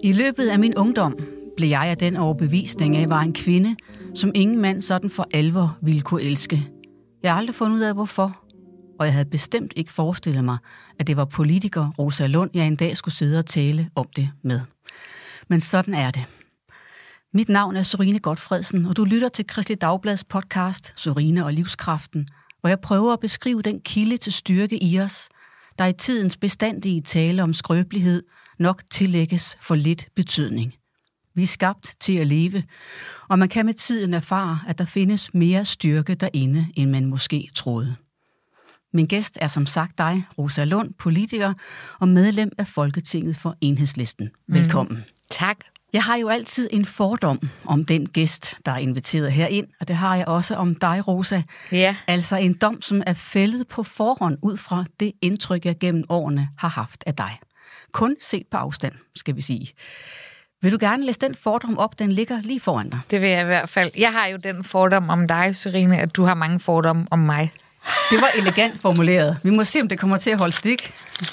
I løbet af min ungdom blev jeg af den overbevisning af, at jeg var en kvinde, som ingen mand sådan for alvor ville kunne elske. Jeg har aldrig fundet ud af, hvorfor, og jeg havde bestemt ikke forestillet mig, at det var politiker Rosa Lund, jeg en dag skulle sidde og tale om det med. Men sådan er det. Mit navn er Sørine Gotfredsen, og du lytter til Kristeligt Dagblads podcast Sørine og livskraften, hvor jeg prøver at beskrive den kilde til styrke i os, der i tidens bestandige tale om skrøbelighed nok tillægges for lidt betydning. Vi er skabt til at leve, og man kan med tiden erfare, at der findes mere styrke derinde, end man måske troede. Min gæst er som sagt dig, Rosa Lund, politiker og medlem af Folketinget for Enhedslisten. Velkommen. Tak. Jeg har jo altid en fordom om den gæst, der er inviteret herind, og det har jeg også om dig, Rosa. Ja. Altså en dom, som er fældet på forhånd ud fra det indtryk, jeg gennem årene har haft af dig. Kun set på afstand, skal vi sige. Vil du gerne læse den fordom op? Den ligger lige foran dig. Det vil jeg i hvert fald. Jeg har jo den fordom om dig, Sørine, at du har mange fordomme om mig. Det var elegant formuleret. Vi må se, om det kommer til at holde stik.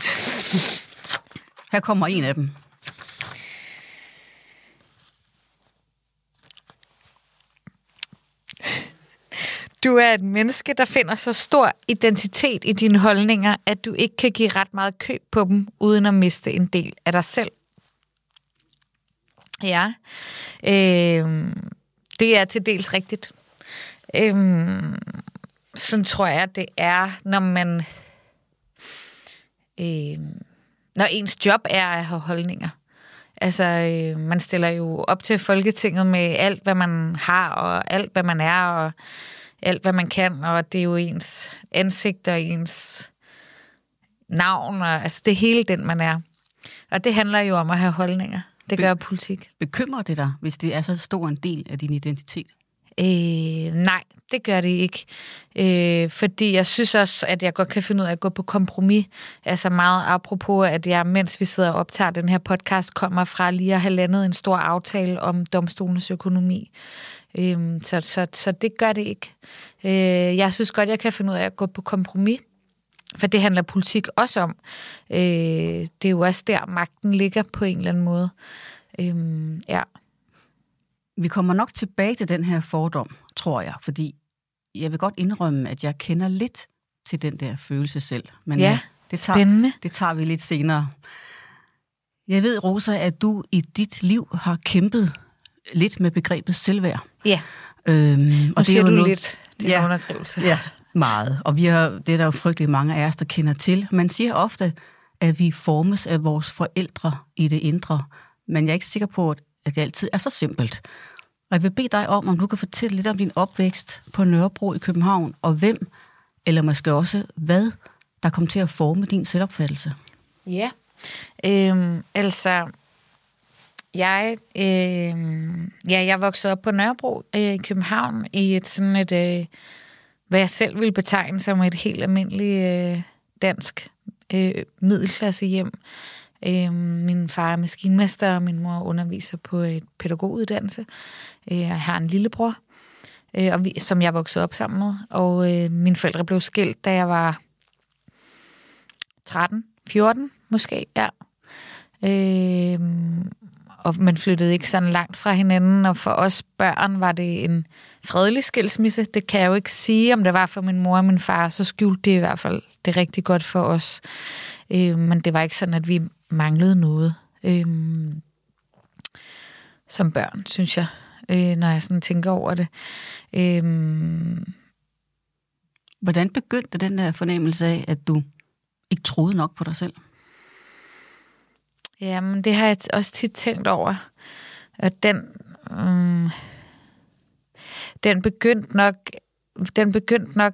Her kommer en af dem. Du er et menneske, der finder så stor identitet i dine holdninger, at du ikke kan give ret meget køb på dem, uden at miste en del af dig selv. Ja, det er til dels rigtigt. Sådan tror jeg, det er, når man... når ens job er at have holdninger. Altså, man stiller jo op til Folketinget med alt, hvad man har, og alt, hvad man er, og alt, hvad man kan, og det er jo ens ansigt og ens navn, og altså det er hele den, man er. Og det handler jo om at have holdninger. Det gør politik. Bekymrer det dig, hvis det er så stor en del af din identitet? Nej, det gør det ikke. Fordi jeg synes også, at jeg godt kan finde ud af at gå på kompromis. Altså meget apropos, at jeg, mens vi sidder og optager den her podcast, kommer fra lige at have landet en stor aftale om domstolens økonomi. Så det gør det ikke. Jeg synes godt, jeg kan finde ud af at gå på kompromis. For det handler politik også om. Det er jo også der, magten ligger på en eller anden måde. Ja. Vi kommer nok tilbage til den her fordom, tror jeg, fordi jeg vil godt indrømme, at jeg kender lidt til den der følelse selv. Men ja, det tager vi lidt senere. Jeg ved, Rosa, at du i dit liv har kæmpet lidt med begrebet selvværd. Ja, og det siger du lidt. Det er en underdrivelse. Ja, meget. Og det er der jo frygtelig mange af os, der kender til. Man siger ofte, at vi formes af vores forældre i det indre, men jeg er ikke sikker på, at det altid er så simpelt. Og jeg vil bede dig om du kan fortælle lidt om din opvækst på Nørrebro i København, og hvem, eller måske også hvad, der kom til at forme din selvopfattelse. Ja, jeg voksede op på Nørrebro i København i et sådan et, hvad jeg selv vil betegne som et helt almindeligt dansk middelklassehjem. Min far er maskinmester, og min mor underviser på et pædagoguddannelse. Jeg har en lillebror, som jeg voksede op sammen med. Og mine forældre blev skilt, da jeg var 14 måske, ja. Og man flyttede ikke sådan langt fra hinanden, og for os børn var det en fredelig skilsmisse. Det kan jeg jo ikke sige, om det var for min mor og min far, så skjulte det i hvert fald det rigtig godt for os. Men det var ikke sådan, at vi manglede noget som børn, synes jeg, når jeg sådan tænker over det. Hvordan begyndte den der fornemmelse af, at du ikke troede nok på dig selv? Jamen, det har jeg også tit tænkt over. At den begyndte nok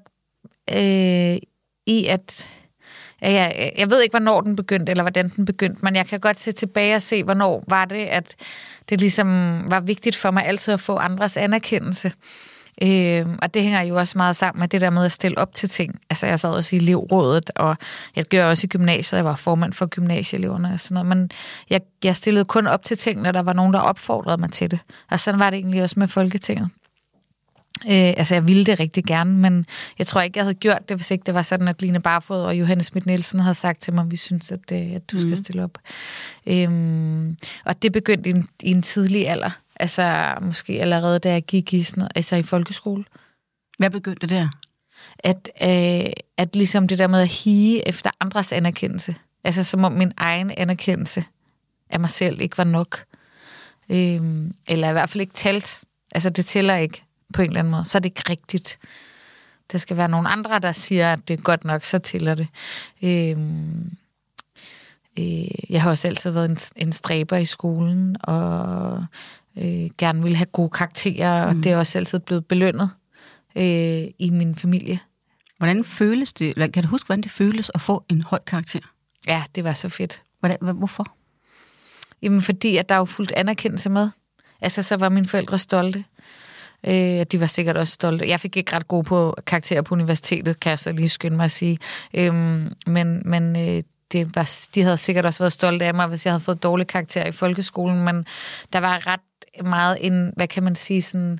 i, at jeg ved ikke, hvornår den begyndte, eller hvordan den begyndte, men jeg kan godt se tilbage og se, hvornår var det, at det ligesom var vigtigt for mig altid at få andres anerkendelse. Og det hænger jo også meget sammen med det der med at stille op til ting. Altså, jeg sad også i elevrådet, og jeg gjorde også i gymnasiet, jeg var formand for gymnasieeleverne og sådan noget, men jeg stillede kun op til ting, når der var nogen, der opfordrede mig til det. Og sådan var det egentlig også med Folketinget. Altså, jeg ville det rigtig gerne, men jeg tror ikke, jeg havde gjort det, hvis ikke det var sådan, at Line Barfod og Johannes Schmidt-Nielsen havde sagt til mig, at vi synes, at du skal stille op. Og det begyndte i en tidlig alder. Altså, måske allerede, da jeg gik i folkeskole. Hvad begyndte der? At ligesom det der med at hige efter andres anerkendelse. Altså, som om min egen anerkendelse af mig selv ikke var nok. Eller i hvert fald ikke talt. Altså, det tæller ikke på en eller anden måde. Så er det ikke rigtigt. Der skal være nogle andre, der siger, at det er godt nok, så tæller det. Jeg har også altid været en stræber i skolen, og gerne ville have gode karakterer, og det er også altid blevet belønnet i min familie. Hvordan føles det? Kan du huske, hvordan det føles at få en høj karakter? Ja, det var så fedt. Hvorfor? Jamen, fordi at der er jo fuldt anerkendelse med. Altså, så var mine forældre stolte. De var sikkert også stolte. Jeg fik ikke ret gode på karakterer på universitetet, kan jeg så lige skynde mig at sige. Men de havde sikkert også været stolte af mig, hvis jeg havde fået dårlige karakterer i folkeskolen. Men der var ret meget en, hvad kan man sige, sådan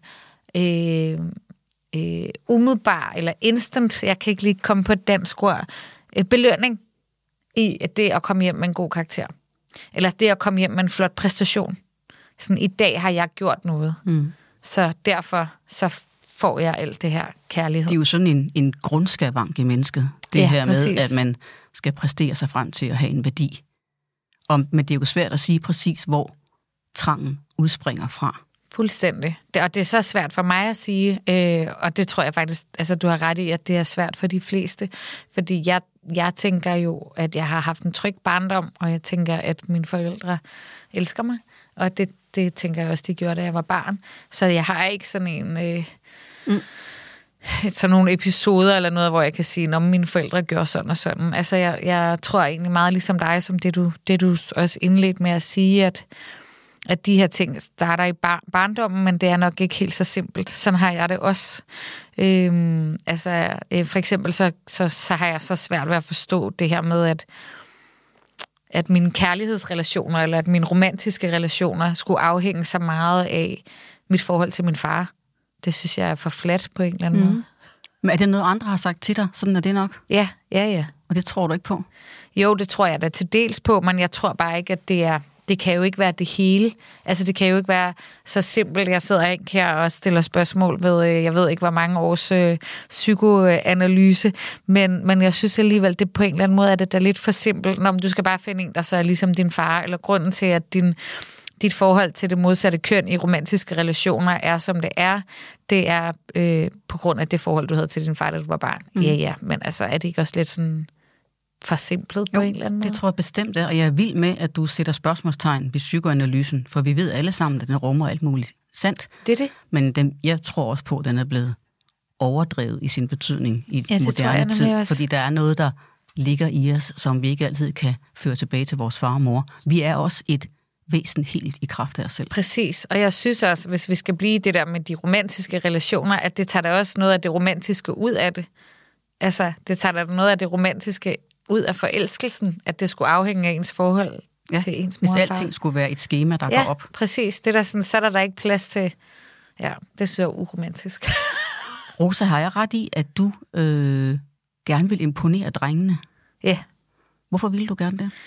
umiddelbar eller instant, jeg kan ikke lige komme på et dansk ord, belønning i det at komme hjem med en god karakter. Eller det at komme hjem med en flot præstation. Sådan, i dag har jeg gjort noget. Så derfor så får jeg alt det her kærlighed. Det er jo sådan en grundskavank i mennesket. Det her med, at man skal præstere sig frem til at have en værdi. Men det er jo svært at sige præcis, hvor trangen udspringer fra. Fuldstændig. Og det er så svært for mig at sige, og det tror jeg faktisk, altså du har ret i, at det er svært for de fleste. Fordi jeg tænker jo, at jeg har haft en tryg barndom, og jeg tænker, at mine forældre elsker mig. Og det tænker jeg også, de gjorde, da jeg var barn. Så jeg har ikke sådan sådan nogle episoder eller noget, hvor jeg kan sige, at mine forældre gør sådan og sådan. Altså, jeg tror egentlig meget ligesom dig, som det du også indledte med at sige, at de her ting starter i barndommen, men det er nok ikke helt så simpelt. Sådan har jeg det også. For eksempel så har jeg så svært ved at forstå det her med, at mine kærlighedsrelationer, eller at mine romantiske relationer skulle afhænge så meget af mit forhold til min far. Det synes jeg er for fladt på en eller anden måde. Men er det noget, andre har sagt til dig? Sådan er det nok? Ja. Og det tror du ikke på? Jo, det tror jeg da til dels på, men jeg tror bare ikke, at det kan jo ikke være det hele. Altså, det kan jo ikke være så simpelt. Jeg sidder ikke her og stiller spørgsmål ved, jeg ved ikke, hvor mange års psykoanalyse, men jeg synes alligevel, det på en eller anden måde er det da lidt for simpelt. Når du skal bare finde en, der så er ligesom din far, eller grunden til, at dit forhold til det modsatte køn i romantiske relationer er, som det er på grund af det forhold, du havde til din far, da du var barn. Ja, men altså, er det ikke også lidt sådan forsimplet på en eller anden måde? Det tror jeg bestemt er, og jeg er vild med, at du sætter spørgsmålstegn ved psykoanalysen, for vi ved alle sammen, at den rummer alt muligt sandt. Det er det. Men jeg tror også på, at den er blevet overdrevet i sin betydning i moderne tid, fordi der er noget, der ligger i os, som vi ikke altid kan føre tilbage til vores far og mor. Vi er også et væsen helt i kraft af os selv. Præcis, og jeg synes også, hvis vi skal blive det der med de romantiske relationer, at det tager da også noget af det romantiske ud af det. Altså, det tager da noget af det romantiske ud af forelskelsen, at det skulle afhænge af ens forhold til ens mor og far. Hvis alting skulle være et skema, der går op. Ja, præcis. Det der sådan, så er der ikke plads til. Ja, det synes jeg er uromantisk. Rosa, har jeg ret i, at du gerne vil imponere drengene? Ja. Hvorfor vil du gerne det?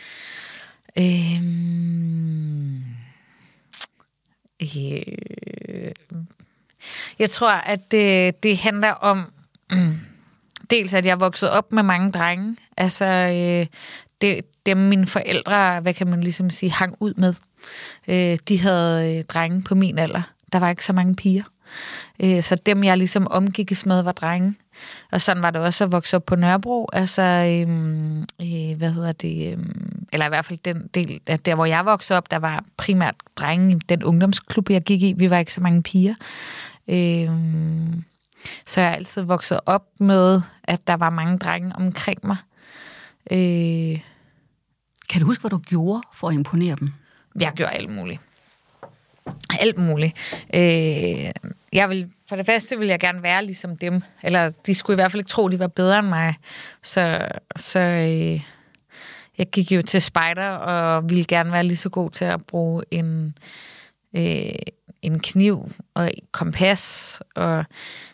Jeg tror, at det handler om dels, at jeg er vokset op med mange drenge. Altså, dem mine forældre, hvad kan man ligesom sige, hang ud med. De havde drenge på min alder. Der var ikke så mange piger. Så dem, jeg ligesom omgikkes med, var drenge. Og sådan var det også at vokse op på Nørrebro. Altså, eller i hvert fald den del af der, hvor jeg voksede op, der var primært drenge i den ungdomsklub, jeg gik i. Vi var ikke så mange piger. Så jeg har altid vokset op med, at der var mange drenge omkring mig. Kan du huske, hvad du gjorde for at imponere dem? Jeg gjorde alt muligt. Alt muligt. For det første ville jeg gerne være ligesom dem. Eller de skulle i hvert fald ikke tro, de var bedre end mig. Så jeg gik jo til spejder og ville gerne være lige så god til at bruge en kniv og et kompas og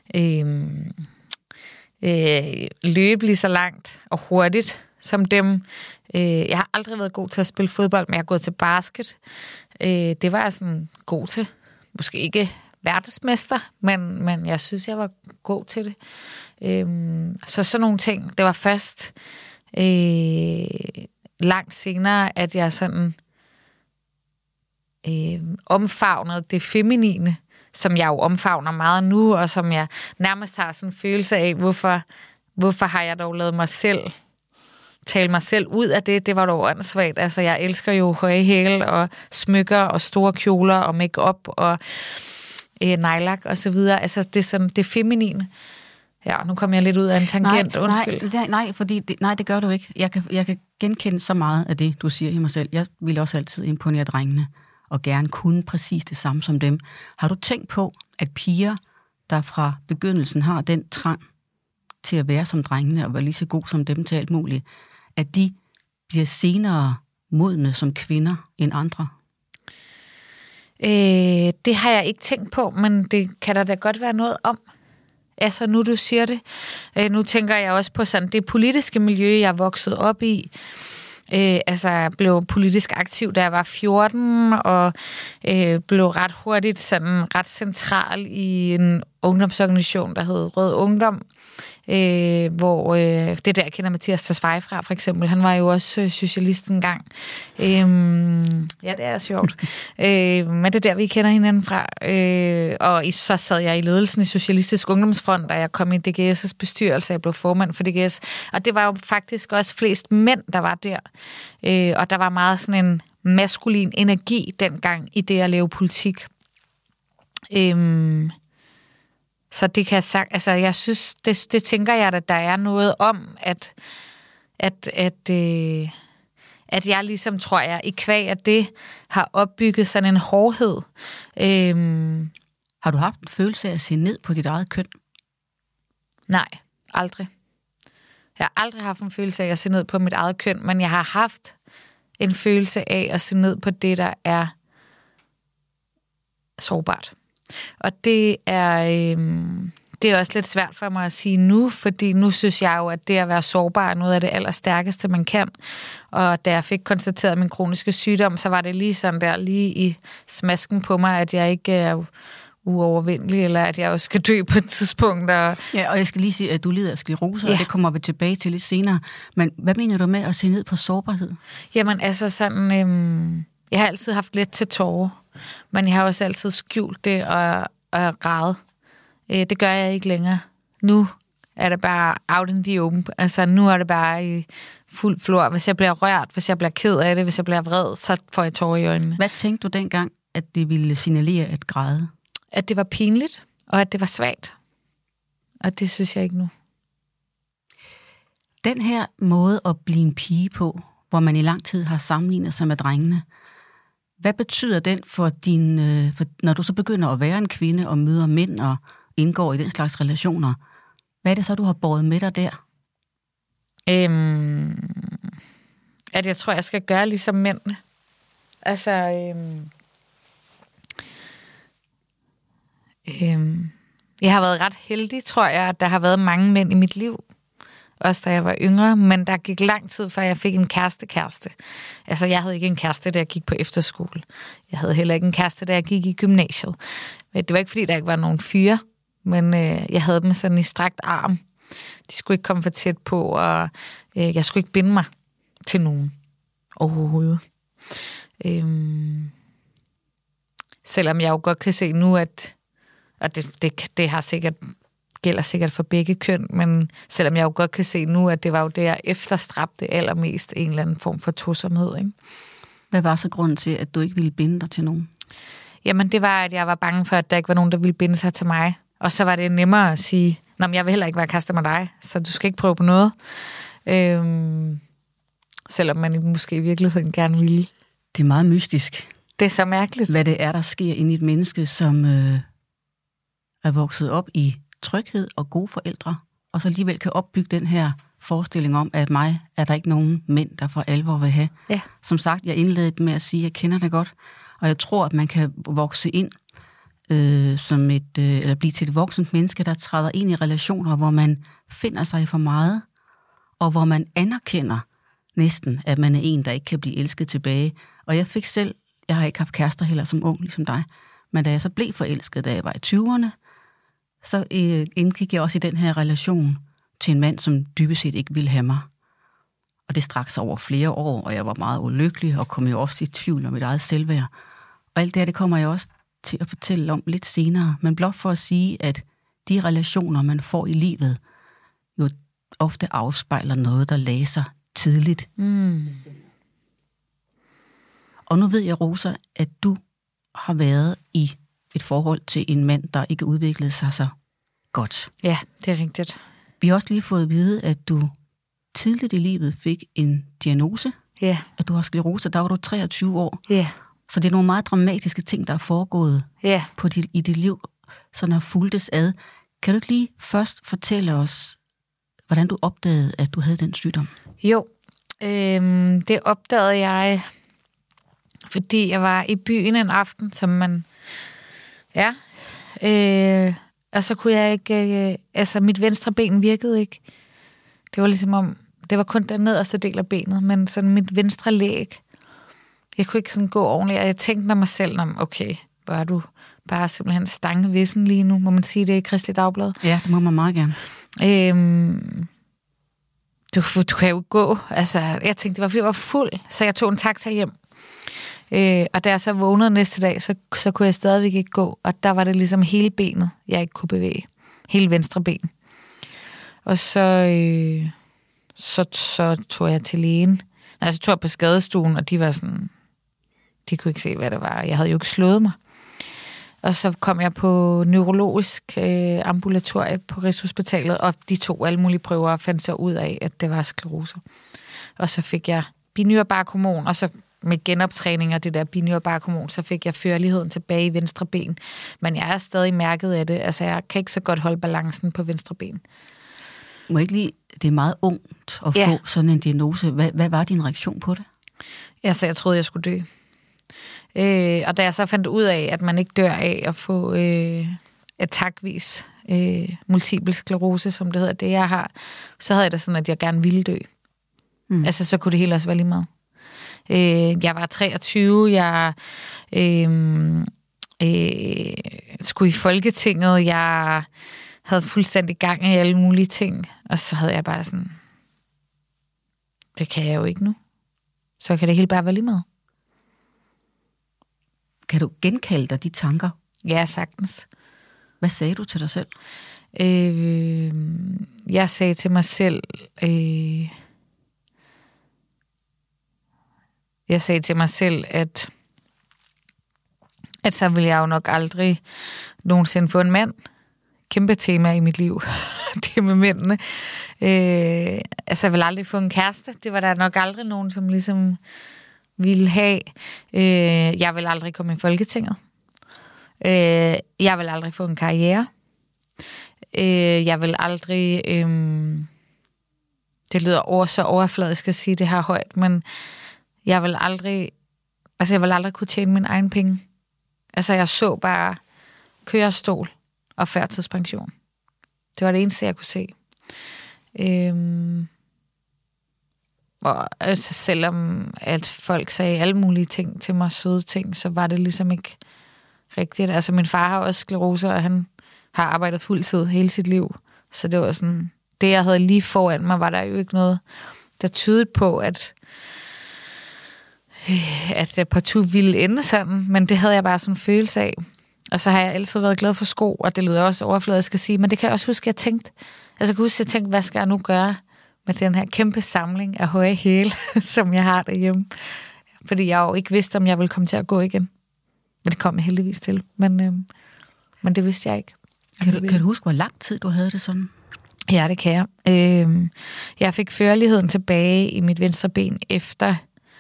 løbe lige så langt og hurtigt som dem. Jeg har aldrig været god til at spille fodbold, men jeg har gået til basket. Det var jeg sådan god til. Måske ikke verdensmester, men jeg synes, jeg var god til det. Så sådan nogle ting. Det var først langt senere, at jeg sådan omfavnede det feminine, som jeg jo omfavner meget nu, og som jeg nærmest har sådan en følelse af, hvorfor har jeg dog lavet mig selv tale mig selv ud af det. Det var dog åndssvagt. Altså, jeg elsker jo høje hæle og smykker og store kjoler og make-up og nejlak og så videre. Altså, det er sådan det feminine. Ja, nu kommer jeg lidt ud af en tangent. Undskyld. Nej, det gør du ikke. Jeg kan genkende så meget af det, du siger i mig selv. Jeg vil også altid imponere drengene og gerne kunne præcis det samme som dem. Har du tænkt på, at piger, der fra begyndelsen har den trang til at være som drengene og være lige så god som dem til alt muligt, at de bliver senere modne som kvinder end andre? Det har jeg ikke tænkt på, men det kan der da godt være noget om. Altså, nu du siger det. Nu tænker jeg også på sådan det politiske miljø, jeg voksede op i. Jeg blev politisk aktiv, da jeg var 14, og blev ret hurtigt sådan ret central i en ungdomsorganisation, der hed Rød Ungdom, hvor det der, jeg kender Mathias Tesfaye fra, for eksempel. Han var jo også socialist engang. Ja, det er sjovt. Men det er der, vi kender hinanden fra. Og så sad jeg i ledelsen i Socialistisk Ungdomsfront, da jeg kom i DGS' bestyrelse. Jeg blev formand for DGS. Og det var jo faktisk også flest mænd, der var der. Og der var meget sådan en maskulin energi dengang i det at lave politik. Så det kan jeg sagt, altså jeg synes, det tænker jeg, at der er noget om, at jeg ligesom, tror jeg, i kvæg af det, har opbygget sådan en hårdhed. Har du haft en følelse af at se ned på dit eget køn? Nej, aldrig. Jeg har aldrig haft en følelse af at se ned på mit eget køn, men jeg har haft en følelse af at se ned på det, der er sårbart. Og det er også lidt svært for mig at sige nu, fordi nu synes jeg jo, at det at være sårbar er noget af det allerstærkeste, man kan. Og da jeg fik konstateret min kroniske sygdom, så var det lige sådan der, lige i smasken på mig, at jeg ikke er uovervindelig, eller at jeg også skal dø på et tidspunkt. Ja, og jeg skal lige sige, at du lider af sklerose, og det kommer vi tilbage til lidt senere. Men hvad mener du med at se ned på sårbarhed? Jamen altså sådan, jeg har altid haft lidt til tårer, men jeg har også altid skjult det og græde. Det gør jeg ikke længere. Nu er det bare out in the open. Altså nu er det bare i fuld flor. Hvis jeg bliver rørt, hvis jeg bliver ked af det, hvis jeg bliver vred, så får jeg tårer i øjnene. Hvad tænkte du dengang, at det ville signalere at græde? At det var pinligt, og at det var svagt. Og det synes jeg ikke nu. Den her måde at blive en pige på, hvor man i lang tid har sammenlignet sig med drengene, hvad betyder den for når du så begynder at være en kvinde og møder mænd og indgår i den slags relationer? Hvad er det så, du har båret med dig der? At jeg tror, jeg skal gøre ligesom mændene. Altså, jeg har været ret heldig, tror jeg, at der har været mange mænd i mit liv. Også da jeg var yngre, men der gik lang tid, før jeg fik en kæreste. Altså, jeg havde ikke en kæreste, da jeg gik på efterskole. Jeg havde heller ikke en kæreste, da jeg gik i gymnasiet. Det var ikke, fordi der ikke var nogen fyre, men jeg havde dem sådan i strakt arm. De skulle ikke komme for tæt på, og jeg skulle ikke binde mig til nogen overhovedet. Selvom jeg jo godt kan se nu, at det har sikkert gælder sikkert for begge køn, men selvom jeg jo godt kan se nu, at det var jo det, jeg efterstræbte allermest, en eller anden form for tosomhed, ikke? Hvad var så grunden til, at du ikke ville binde dig til nogen? Jamen, det var, at jeg var bange for, at der ikke var nogen, der ville binde sig til mig. Og så var det nemmere at sige, nå, men jeg vil heller ikke være kæreste med dig, så du skal ikke prøve på noget. Selvom man måske i virkeligheden gerne ville. Det er meget mystisk. Det er så mærkeligt. Hvad det er, der sker inde i et menneske, som er vokset op i tryghed og gode forældre, og så alligevel kan opbygge den her forestilling om, at mig er der ikke nogen mænd, der for alvor vil have. Ja. Som sagt, jeg indledte med at sige, at jeg kender det godt, og jeg tror, at man kan vokse ind eller blive til et voksent menneske, der træder ind i relationer, hvor man finder sig for meget, og hvor man anerkender næsten, at man er en, der ikke kan blive elsket tilbage. Og jeg har ikke haft kærester heller som ung, ligesom dig, men da jeg så blev forelsket, da jeg var i 20'erne, så indgik jeg også i den her relation til en mand, som dybest set ikke ville have mig. Og det straks over flere år, og jeg var meget ulykkelig, og kom jo også i tvivl om mit eget selvværd. Og alt det her, det kommer jeg også til at fortælle om lidt senere, men blot for at sige, at de relationer, man får i livet, jo ofte afspejler noget, der lagde sig tidligt. Og nu ved jeg, Rosa, at du har været i et forhold til en mand, der ikke udviklede sig så godt. Ja, det er rigtigt. Vi har også lige fået at vide, at du tidligt i livet fik en diagnose. Ja. At du har sklerose. Der var du 23 år. Ja. Så det er nogle meget dramatiske ting, der er foregået i dit liv, sådan har fulgtes ad. Kan du ikke lige først fortælle os, hvordan du opdagede, at du havde den sygdom? Jo, det opdagede jeg, fordi jeg var i byen en aften, som man... Ja. Og så kunne jeg ikke... mit venstre ben virkede ikke. Det var ligesom om... Det var kun den nederste del af benet, men sådan mit venstre læg... Jeg kunne ikke sådan gå ordentligt, og jeg tænkte med mig selv, okay, hvor er du bare simpelthen stangevissen lige nu, må man sige det i Kristeligt Dagblad? Ja, det må man meget gerne. Du kan jo gå. Altså, jeg tænkte, det var fordi jeg var fuld, så jeg tog en taxa hjem. Og da jeg så vågnede næste dag, så kunne jeg stadigvæk ikke gå, og der var det ligesom hele benet, jeg ikke kunne bevæge. Hele venstre ben. Og så tog jeg til lægen. Så tog jeg på skadestuen, og de var sådan... De kunne ikke se, hvad det var. Jeg havde jo ikke slået mig. Og så kom jeg på neurologisk ambulatorie på Rigshospitalet, og de tog alle mulige prøver og fandt så ud af, at det var sklerose. Og så fik jeg binyrbarkhormon, og så med genoptræning og det der binyrbarkhormon, så fik jeg førligheden tilbage i venstre ben. Men jeg er stadig mærket af det. Altså, jeg kan ikke så godt holde balancen på venstre ben. Må ikke lige... Det er meget ungt at få sådan en diagnose. Hvad var din reaktion på det? Altså, jeg troede, jeg skulle dø. Og da jeg så fandt ud af, at man ikke dør af at få atakvis multiple sklerose, som det hedder, det jeg har, så havde jeg det sådan, at jeg gerne ville dø. Altså, så kunne det hele også være lige meget. Jeg var 23, jeg skulle i Folketinget, jeg havde fuldstændig gang i alle mulige ting, og så havde jeg bare sådan, det kan jeg jo ikke nu. Så kan det hele bare være lige meget. Kan du genkalde dig de tanker? Ja, sagtens. Hvad sagde du til dig selv? Jeg sagde til mig selv, at så ville jeg jo nok aldrig nogensinde få en mand. Kæmpe tema i mit liv, det med mændene. Altså, jeg vil aldrig få en kæreste. Det var der nok aldrig nogen, som ligesom ville have. Jeg vil aldrig komme i Folketinget. Jeg vil aldrig få en karriere. Jeg vil aldrig... det lyder så overfladisk at sige det her højt, men jeg vil aldrig kunne tjene min egen penge. Altså, jeg så bare kørestol og førtidspension. Det var det eneste, jeg kunne se. Og altså, selvom at folk sagde alle mulige ting til mig, søde ting, så var det ligesom ikke rigtigt. Altså, min far har også sklerose, og han har arbejdet fuldtid hele sit liv. Så det var sådan, det jeg havde lige foran mig, var der jo ikke noget, der tydede på, at jeg partout ville ende sådan, men det havde jeg bare sådan en følelse af. Og så har jeg altid været glad for sko, og det lyder også overfladisk at sige, men det kan jeg også huske, at jeg tænkte, hvad skal jeg nu gøre med den her kæmpe samling af høje hæle, som jeg har derhjemme. Fordi jeg jo ikke vidste, om jeg ville komme til at gå igen. Men det kom jeg heldigvis til, men det vidste jeg ikke. Kan du huske, hvor lang tid du havde det sådan? Ja, det kan jeg. Jeg fik førligheden tilbage i mit venstre ben efter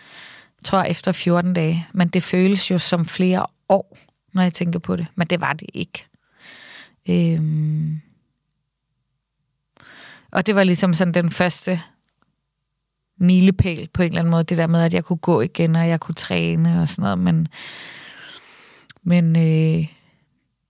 14 dage. Men det føles jo som flere år, når jeg tænker på det. Men det var det ikke. Og det var ligesom sådan den første milepæl på en eller anden måde. Det der med, at jeg kunne gå igen, og jeg kunne træne og sådan noget. Men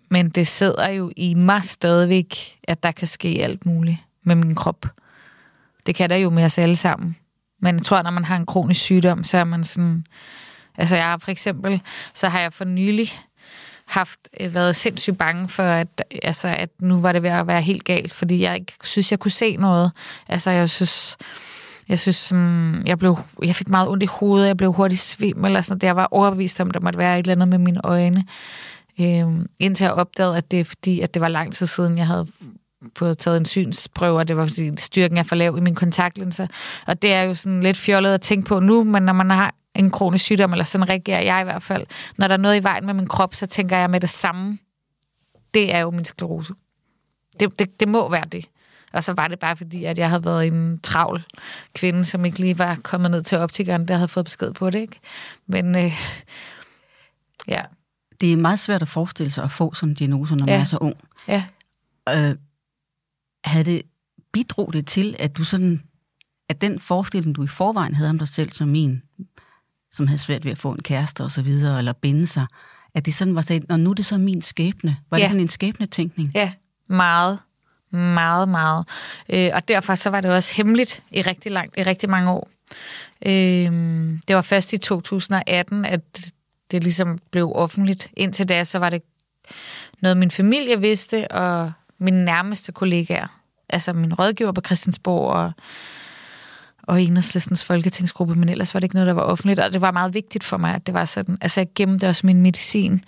Men det sidder jo i mig stadigvæk, at der kan ske alt muligt med min krop. Det kan der jo med os alle sammen. Men jeg tror, når man har en kronisk sygdom, så er man sådan... Altså jeg har for eksempel, så har jeg for nylig været sindssygt bange for, at nu var det ved at være helt galt, fordi jeg ikke synes, jeg kunne se noget. Altså jeg synes sådan, jeg fik meget ondt i hovedet, jeg blev hurtigt svimmel, eller sådan, jeg var overbevist om, der måtte være et eller andet med mine øjne. Indtil jeg opdagede, at det er fordi, at det var lang tid siden, jeg havde fået taget en synsprøve, og det var fordi styrken er for lav i mine kontaktlinser. Og det er jo sådan lidt fjollet at tænke på nu, men når man har en kronisk sygdom, eller sådan reagerer jeg i hvert fald. Når der er noget i vejen med min krop, så tænker jeg med det samme. Det er jo min sklerose. Det må være det. Og så var det bare fordi, at jeg havde været en travl kvinde, som ikke lige var kommet ned til optikeren, der havde fået besked på det, ikke? Men ja. Det er meget svært at forestille sig at få sådan en diagnose, når man er så ung. Ja. Havde det bidrog det til, at du sådan, at den forestilling, du i forvejen havde om dig selv som en, som havde svært ved at få en kæreste og så videre, eller binde sig, at det sådan var sådan, og nu er det så min skæbne. Var det sådan en skæbnetænkning? Ja, meget. Meget, meget. Og derfor så var det også hemmeligt i rigtig mange år. Det var først i 2018, at det ligesom blev offentligt. Indtil da, så var det noget, min familie vidste, og mine nærmeste kollegaer. Altså min rådgiver på Christiansborg og Enhedslistens folketingsgruppe, men ellers var det ikke noget, der var offentligt. Og det var meget vigtigt for mig, at det var sådan. Altså jeg gemte også min medicin.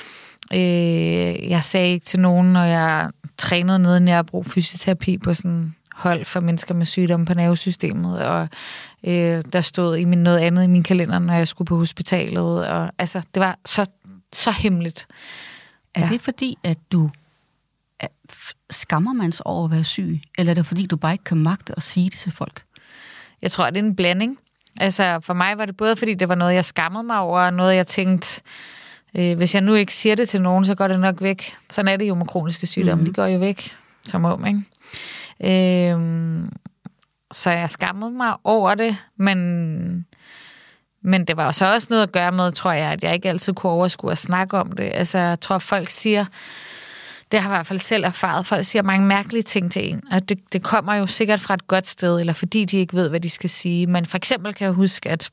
Jeg sagde ikke til nogen, når jeg trænede nede i Nørrebro fysioterapi på sådan hold for mennesker med sygdomme på nervesystemet, og der stod noget andet i min kalender, når jeg skulle på hospitalet, og altså, det var så hemmeligt. Er det fordi, at du skammer man sig over at være syg, eller er det fordi, du bare ikke kan magte at sige det til folk? Jeg tror, det er en blanding. Altså, for mig var det både fordi, det var noget, jeg skammede mig over, og noget, jeg tænkte, hvis jeg nu ikke siger det til nogen, så går det nok væk. Sådan er det jo med kroniske sygdomme. De går jo væk som om, ikke? Så jeg skammede mig over det, men det var så også noget at gøre med, tror jeg, at jeg ikke altid kunne overskue at snakke om det. Altså, jeg tror, folk siger, det har jeg i hvert fald selv erfaret, folk siger mange mærkelige ting til en, og det kommer jo sikkert fra et godt sted, eller fordi de ikke ved, hvad de skal sige. Men for eksempel kan jeg huske, at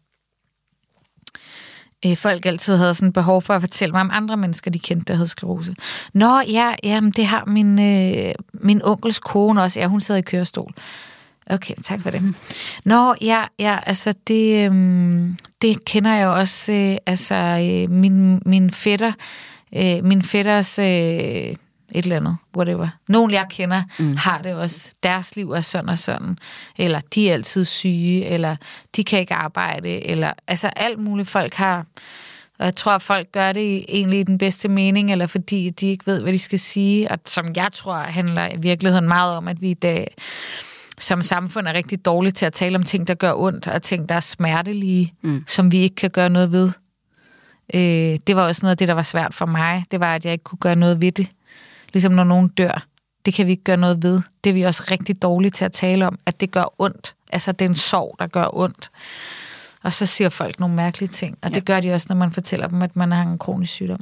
folk altid havde sådan behov for at fortælle mig om andre mennesker, de kendte, der havde sklerose. Nå, men det har min onkels kone også. Ja, hun sidder i kørestol. Okay, tak for det. Nå, altså det kender jeg også. Min fætters et eller andet, whatever. Nogle, jeg kender, har det også. Deres liv er sådan og sådan. Eller de er altid syge, eller de kan ikke arbejde, eller altså alt muligt folk har. Og jeg tror, at folk gør det egentlig i den bedste mening, eller fordi de ikke ved, hvad de skal sige. Og som jeg tror, handler i virkeligheden meget om, at vi i dag som samfund er rigtig dårlige til at tale om ting, der gør ondt, og ting, der er smertelige, som vi ikke kan gøre noget ved. Det var også noget af det, der var svært for mig. Det var, at jeg ikke kunne gøre noget ved det. Ligesom når nogen dør. Det kan vi ikke gøre noget ved. Det er vi også rigtig dårlige til at tale om, at det gør ondt. Altså, det er en sorg, der gør ondt. Og så siger folk nogle mærkelige ting. Og det gør de også, når man fortæller dem, at man har en kronisk sygdom.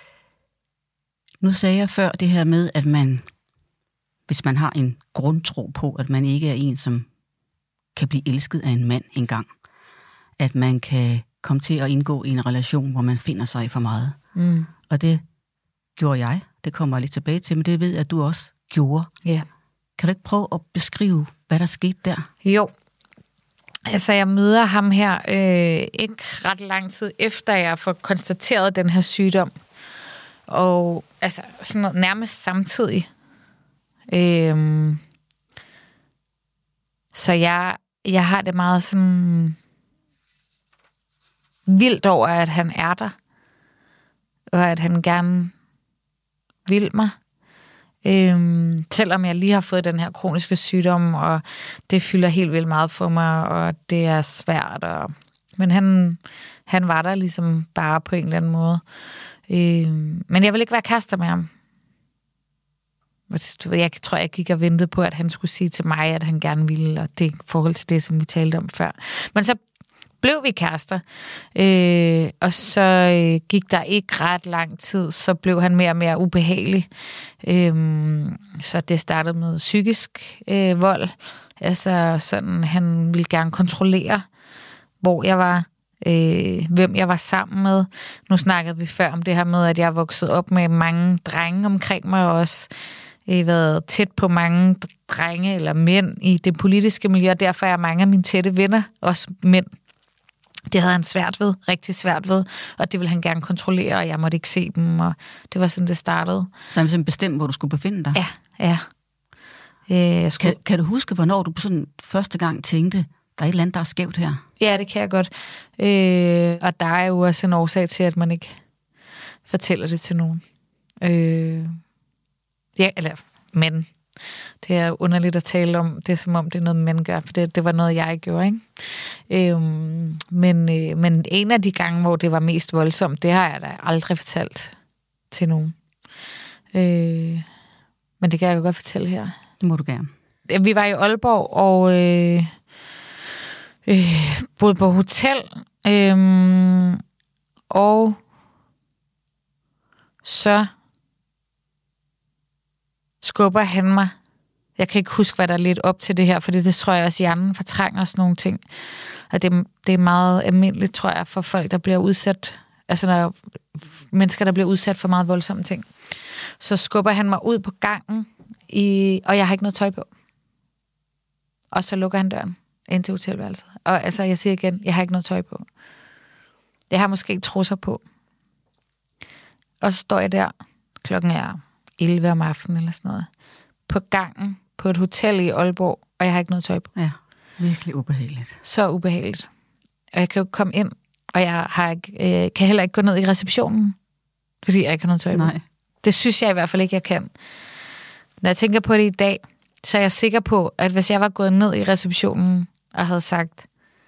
Nu sagde jeg før det her med, at man, hvis man har en grundtro på, at man ikke er en, som kan blive elsket af en mand engang, at man kan komme til at indgå i en relation, hvor man finder sig i for meget. Og det gjorde jeg. Det kommer jeg lidt tilbage til, men det ved jeg, at du også gjorde. Ja. Kan du ikke prøve at beskrive, hvad der skete der? Jo. Altså, jeg møder ham her ikke ret lang tid efter, jeg får konstateret den her sygdom. Og altså, sådan noget, nærmest samtidig. Så jeg har det meget sådan vildt over, at han er der. Og at han gerne vil mig. Selvom jeg lige har fået den her kroniske sygdom, og det fylder helt vildt meget for mig, og det er svært. Men han var der ligesom bare på en eller anden måde. Men jeg vil ikke være kærester med ham. Jeg tror, jeg gik og ventede på, at han skulle sige til mig, at han gerne ville, og det er i forhold til det, som vi talte om før. Men så blev vi kærester. Og så gik der ikke ret lang tid, så blev han mere og mere ubehagelig. Så det startede med psykisk vold. Altså sådan, han ville gerne kontrollere, hvor jeg var, hvem jeg var sammen med. Nu snakkede vi før om det her med, at jeg voksede op med mange drenge omkring mig, og også været tæt på mange drenge eller mænd i det politiske miljø, og derfor er mange af mine tætte venner også mænd. Det havde han svært ved, rigtig svært ved, og det ville han gerne kontrollere, og jeg måtte ikke se dem, og det var sådan, det startede. Så han bestemt, hvor du skulle befinde dig? Ja. Kan du huske, hvornår du sådan første gang tænkte, der er et eller andet, der er skævt her? Ja, det kan jeg godt. Og der er jo også en årsag til, at man ikke fortæller det til nogen. Men det er underligt at tale om. Det er som om, det er noget, mænd gør, for det var noget, jeg gjorde, ikke? Men en af de gange, hvor det var mest voldsomt, det har jeg da aldrig fortalt til nogen. Men det kan jeg jo godt fortælle her. Det må du gerne. Vi var i Aalborg og boede på hotel, og så skubber han mig. Jeg kan ikke huske, hvad der er lidt op til det her, for det tror jeg også, hjernen fortrænger sådan nogle ting. Og det er meget almindeligt, tror jeg, for folk, der bliver udsat, altså når mennesker, der bliver udsat for meget voldsomme ting. Så skubber han mig ud på gangen, og jeg har ikke noget tøj på. Og så lukker han døren ind til hotelværelset. Og altså, jeg siger igen, jeg har ikke noget tøj på. Jeg har måske trusser på. Og så står jeg der, klokken er 11 om aftenen eller sådan noget, på gangen på et hotel i Aalborg, og jeg har ikke noget tøj på. Ja, virkelig ubehageligt. Så ubehageligt. Og jeg kan jo komme ind, og jeg kan heller ikke gå ned i receptionen, fordi jeg ikke har noget tøj på. Nej. Det synes jeg i hvert fald ikke, jeg kan. Når jeg tænker på det i dag, så er jeg sikker på, at hvis jeg var gået ned i receptionen og havde sagt,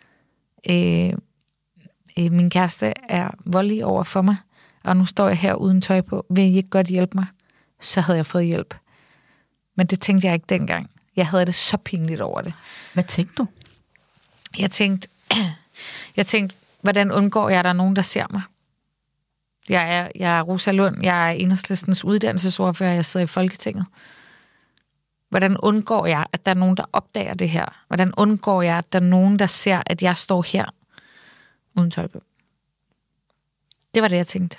min kæreste er voldelig over for mig, og nu står jeg her uden tøj på, vil I ikke godt hjælpe mig? Så havde jeg fået hjælp. Men det tænkte jeg ikke dengang. Jeg havde det så pinligt over det. Hvad tænkte du? Jeg tænkte, hvordan undgår jeg, at der er nogen, der ser mig? Jeg er Rosa Lund, jeg er Enhedslistens uddannelsesordfører, jeg sidder i Folketinget. Hvordan undgår jeg, at der er nogen, der opdager det her? Hvordan undgår jeg, at der er nogen, der ser, at jeg står her uden tøj på? Det var det, jeg tænkte.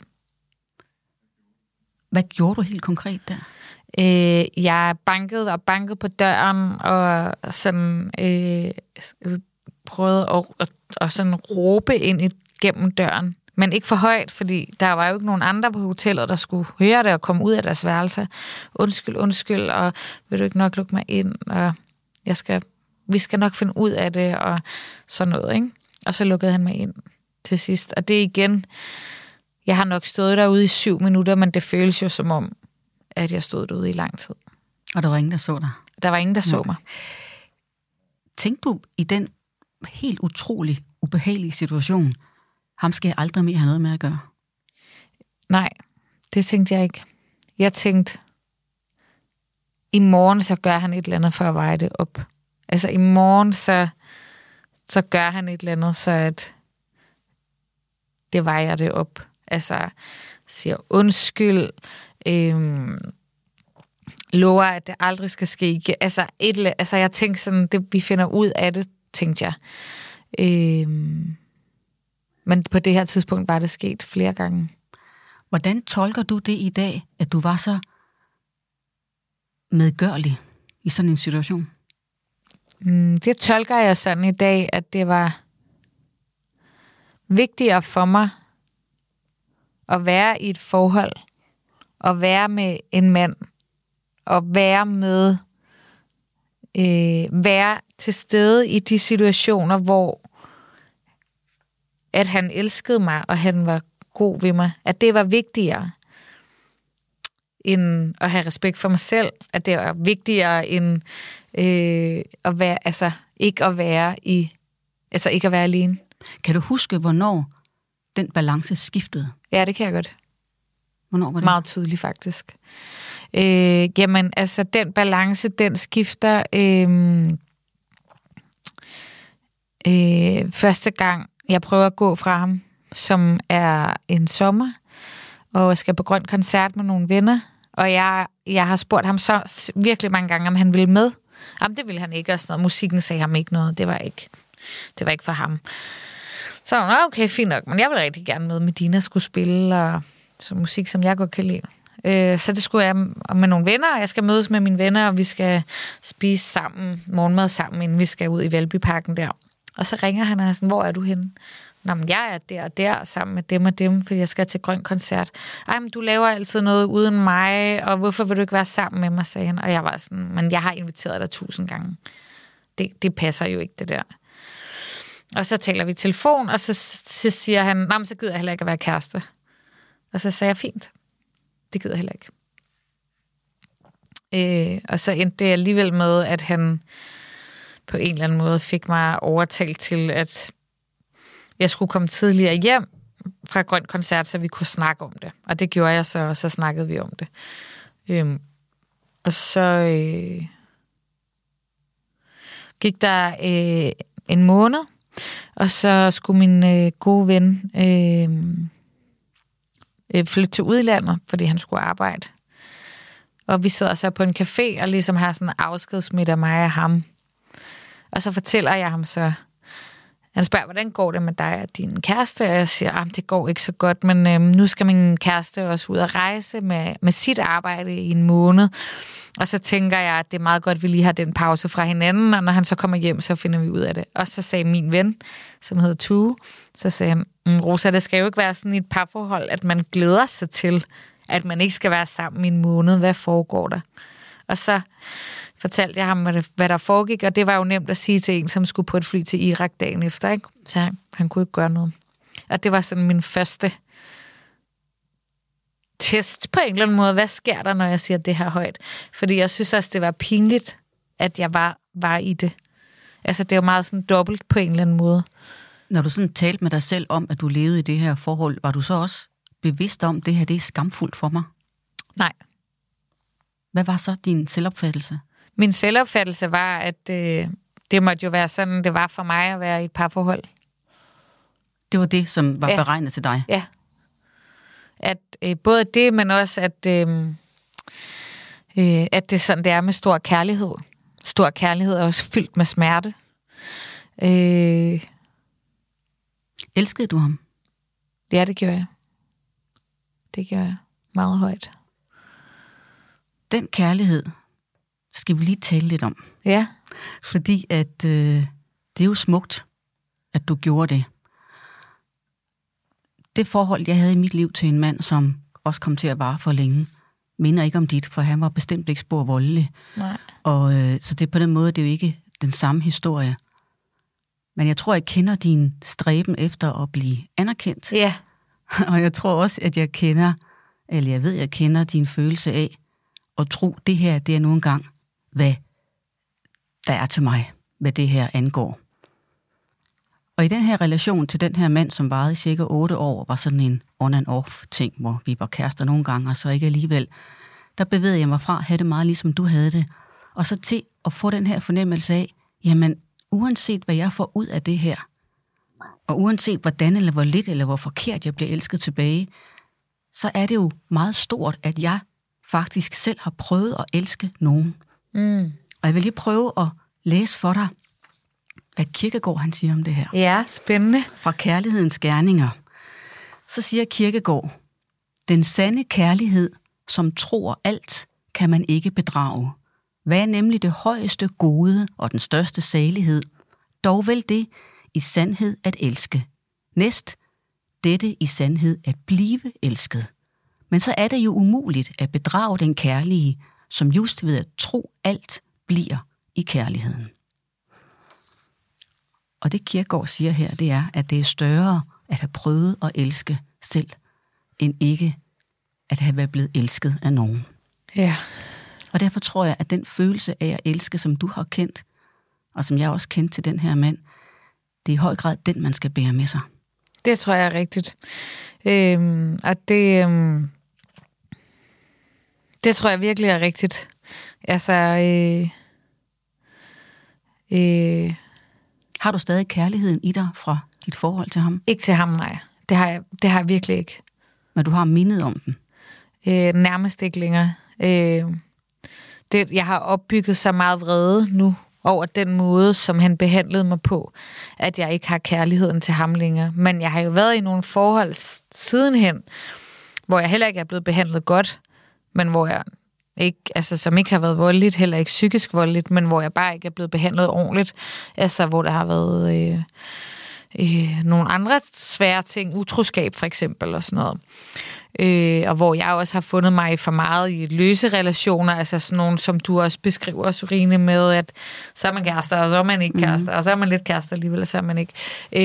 Hvad gjorde du helt konkret der? Jeg bankede på døren, og sådan prøvede at sådan råbe ind gennem døren. Men ikke for højt, fordi der var jo ikke nogen andre på hotellet, der skulle høre det og komme ud af deres værelse. Undskyld, og vil du ikke nok lukke mig ind, og vi skal nok finde ud af det, og sådan noget, ikke? Og så lukkede han mig ind til sidst. Og det er igen, jeg har nok stået derude i 7 minutter, men det føles jo som om, at jeg stod derude i lang tid. Og der var ingen, der så dig? Der var ingen, der så mig. Tænkte du i den helt utrolig ubehagelige situation, ham skal jeg aldrig mere have noget med at gøre? Nej, det tænkte jeg ikke. Jeg tænkte, i morgen så gør han et eller andet for at veje det op. Altså i morgen så gør han et eller andet, så at det vejer det op. Altså siger undskyld, lover, at det aldrig skal ske igen. Altså jeg tænkte sådan, vi finder ud af det, tænkte jeg. Men på det her tidspunkt var det sket flere gange. Hvordan tolker du det i dag, at du var så medgørlig i sådan en situation? Det tolker jeg sådan i dag, at det var vigtigere for mig at være i et forhold, og være med en mand, og være til stede i de situationer, hvor at han elskede mig, og han var god ved mig. At det var vigtigere end at have respekt for mig selv. At det var vigtigere end at være, ikke at være alene. Kan du huske, hvornår den balance skiftede? Ja, det kan jeg godt. Hvornår var det? Meget tydeligt, faktisk. Jamen, altså, den balance, den skifter første gang, jeg prøver at gå fra ham, som er en sommer, og skal på Grøn Koncert med nogle venner. Og jeg har spurgt ham så virkelig mange gange, om han ville med. Jamen, det ville han ikke, og sådan noget. Musikken sagde ham ikke noget. Det var ikke for ham. Så okay, fint nok, men jeg vil rigtig gerne med. Medina skulle spille, og så musik, som jeg godt kan lide. Så det skulle jeg med nogle venner, og jeg skal mødes med mine venner, og vi skal spise sammen, morgenmad sammen, inden vi skal ud i Valbyparken der. Og så ringer han og er sådan, hvor er du henne? Nå, men jeg er der og der, sammen med dem og dem, fordi jeg skal til Grøn Koncert. Ej, men du laver altid noget uden mig, og hvorfor vil du ikke være sammen med mig, sagde han. Og jeg var sådan, men jeg har inviteret dig 1000 gange. Det passer jo ikke, det der. Og så taler vi i telefon, og så siger han, nej, men så gider jeg heller ikke at være kæreste. Og så sagde jeg, fint. Det gider jeg heller ikke. Og så endte det alligevel med, at han på en eller anden måde fik mig overtalt til, at jeg skulle komme tidligere hjem fra Grøn Koncert, så vi kunne snakke om det. Og det gjorde jeg så, og så snakkede vi om det. Og så gik der en måned, og så skulle min gode ven flytte til udlandet, fordi han skulle arbejde. Og vi sidder så på en café og ligesom har sådan en afskedsmiddag, mig og ham. Og så fortæller jeg ham så, han spørger, hvordan går det med dig og din kæreste? Og jeg siger, det går ikke så godt, men nu skal min kæreste også ud og rejse med sit arbejde i en måned. Og så tænker jeg, at det er meget godt, at vi lige har den pause fra hinanden, og når han så kommer hjem, så finder vi ud af det. Og så sagde min ven, som hedder Tue, så sagde han, Rosa, det skal jo ikke være sådan et parforhold, at man glæder sig til, at man ikke skal være sammen i en måned. Hvad foregår der? Og så fortalte jeg ham, hvad der foregik, og det var jo nemt at sige til en, som skulle på et fly til Irak dagen efter, ikke? Så han kunne ikke gøre noget. Og det var sådan min første test på en eller anden måde. Hvad sker der, når jeg siger det her højt? Fordi jeg synes også, det var pinligt, at jeg var i det. Altså, det er jo meget sådan dobbelt på en eller anden måde. Når du sådan talte med dig selv om, at du levede i det her forhold, var du så også bevidst om, at det her det er skamfuldt for mig? Nej. Hvad var så din selvopfattelse? Min selvopfattelse var, at det måtte jo være sådan, det var for mig at være i et parforhold. Det var det, som var beregnet til dig? Ja. At både det, men også, at det sådan, det er med stor kærlighed. Stor kærlighed er også fyldt med smerte. Elskede du ham? Ja, det gjorde jeg. Det gjorde jeg meget højt. Den kærlighed skal vi lige tale lidt om. Ja. Fordi at det er jo smukt, at du gjorde det. Det forhold, jeg havde i mit liv til en mand, som også kom til at vare for længe, minder ikke om dit, for han var bestemt ikke spor voldelig. Nej. Og så det på den måde, det er jo ikke den samme historie. Men jeg tror, jeg kender din stræben efter at blive anerkendt. Ja. Og jeg tror også, at jeg kender din følelse af at tro, det her, det er nogle gang, hvad der er til mig, hvad det her angår. Og i den her relation til den her mand, som varede i cirka 8 år, var sådan en on-and-off ting, hvor vi var kærester nogle gange, og så ikke alligevel, der bevægede jeg mig fra at have det meget ligesom du havde det, og så til at få den her fornemmelse af, jamen, uanset hvad jeg får ud af det her, og uanset hvordan eller hvor lidt eller hvor forkert jeg bliver elsket tilbage, så er det jo meget stort, at jeg faktisk selv har prøvet at elske nogen. Og jeg vil lige prøve at læse for dig, hvad Kierkegaard han siger om det her. Ja, spændende. Fra Kærlighedens gerninger. Så siger Kierkegaard, den sande kærlighed, som tror alt, kan man ikke bedrage. Hvad er nemlig det højeste gode og den største salighed? Dog vel det i sandhed at elske. Næst dette i sandhed at blive elsket. Men så er det jo umuligt at bedrage den kærlige, som just ved at tro alt bliver i kærligheden. Og det Kierkegaard siger her, det er, at det er større at have prøvet at elske selv, end ikke at have været blevet elsket af nogen. Ja. Og derfor tror jeg, at den følelse af at elske, som du har kendt, og som jeg også kendte til den her mand, det er i høj grad den, man skal bære med sig. Det tror jeg er rigtigt. Og det tror jeg virkelig er rigtigt. Altså, Har du stadig kærligheden i dig fra dit forhold til ham? Ikke til ham, nej. Det har jeg virkelig ikke. Men du har mindet om den? Nærmest ikke længere. Jeg har opbygget så meget vrede nu over den måde, som han behandlede mig på, at jeg ikke har kærligheden til ham længere. Men jeg har jo været i nogle forhold sidenhen, hvor jeg heller ikke er blevet behandlet godt, men hvor jeg ikke, altså som ikke har været voldeligt, heller ikke psykisk voldeligt, men hvor jeg bare ikke er blevet behandlet ordentligt. Altså hvor der har været nogle andre svære ting, utroskab for eksempel og sådan noget. Og hvor jeg også har fundet mig for meget i løse relationer, altså sådan nogle, som du også beskriver, Surine, med, at så er man kærester, og så er man ikke kærester, og så er man lidt kærester alligevel, og så er man ikke.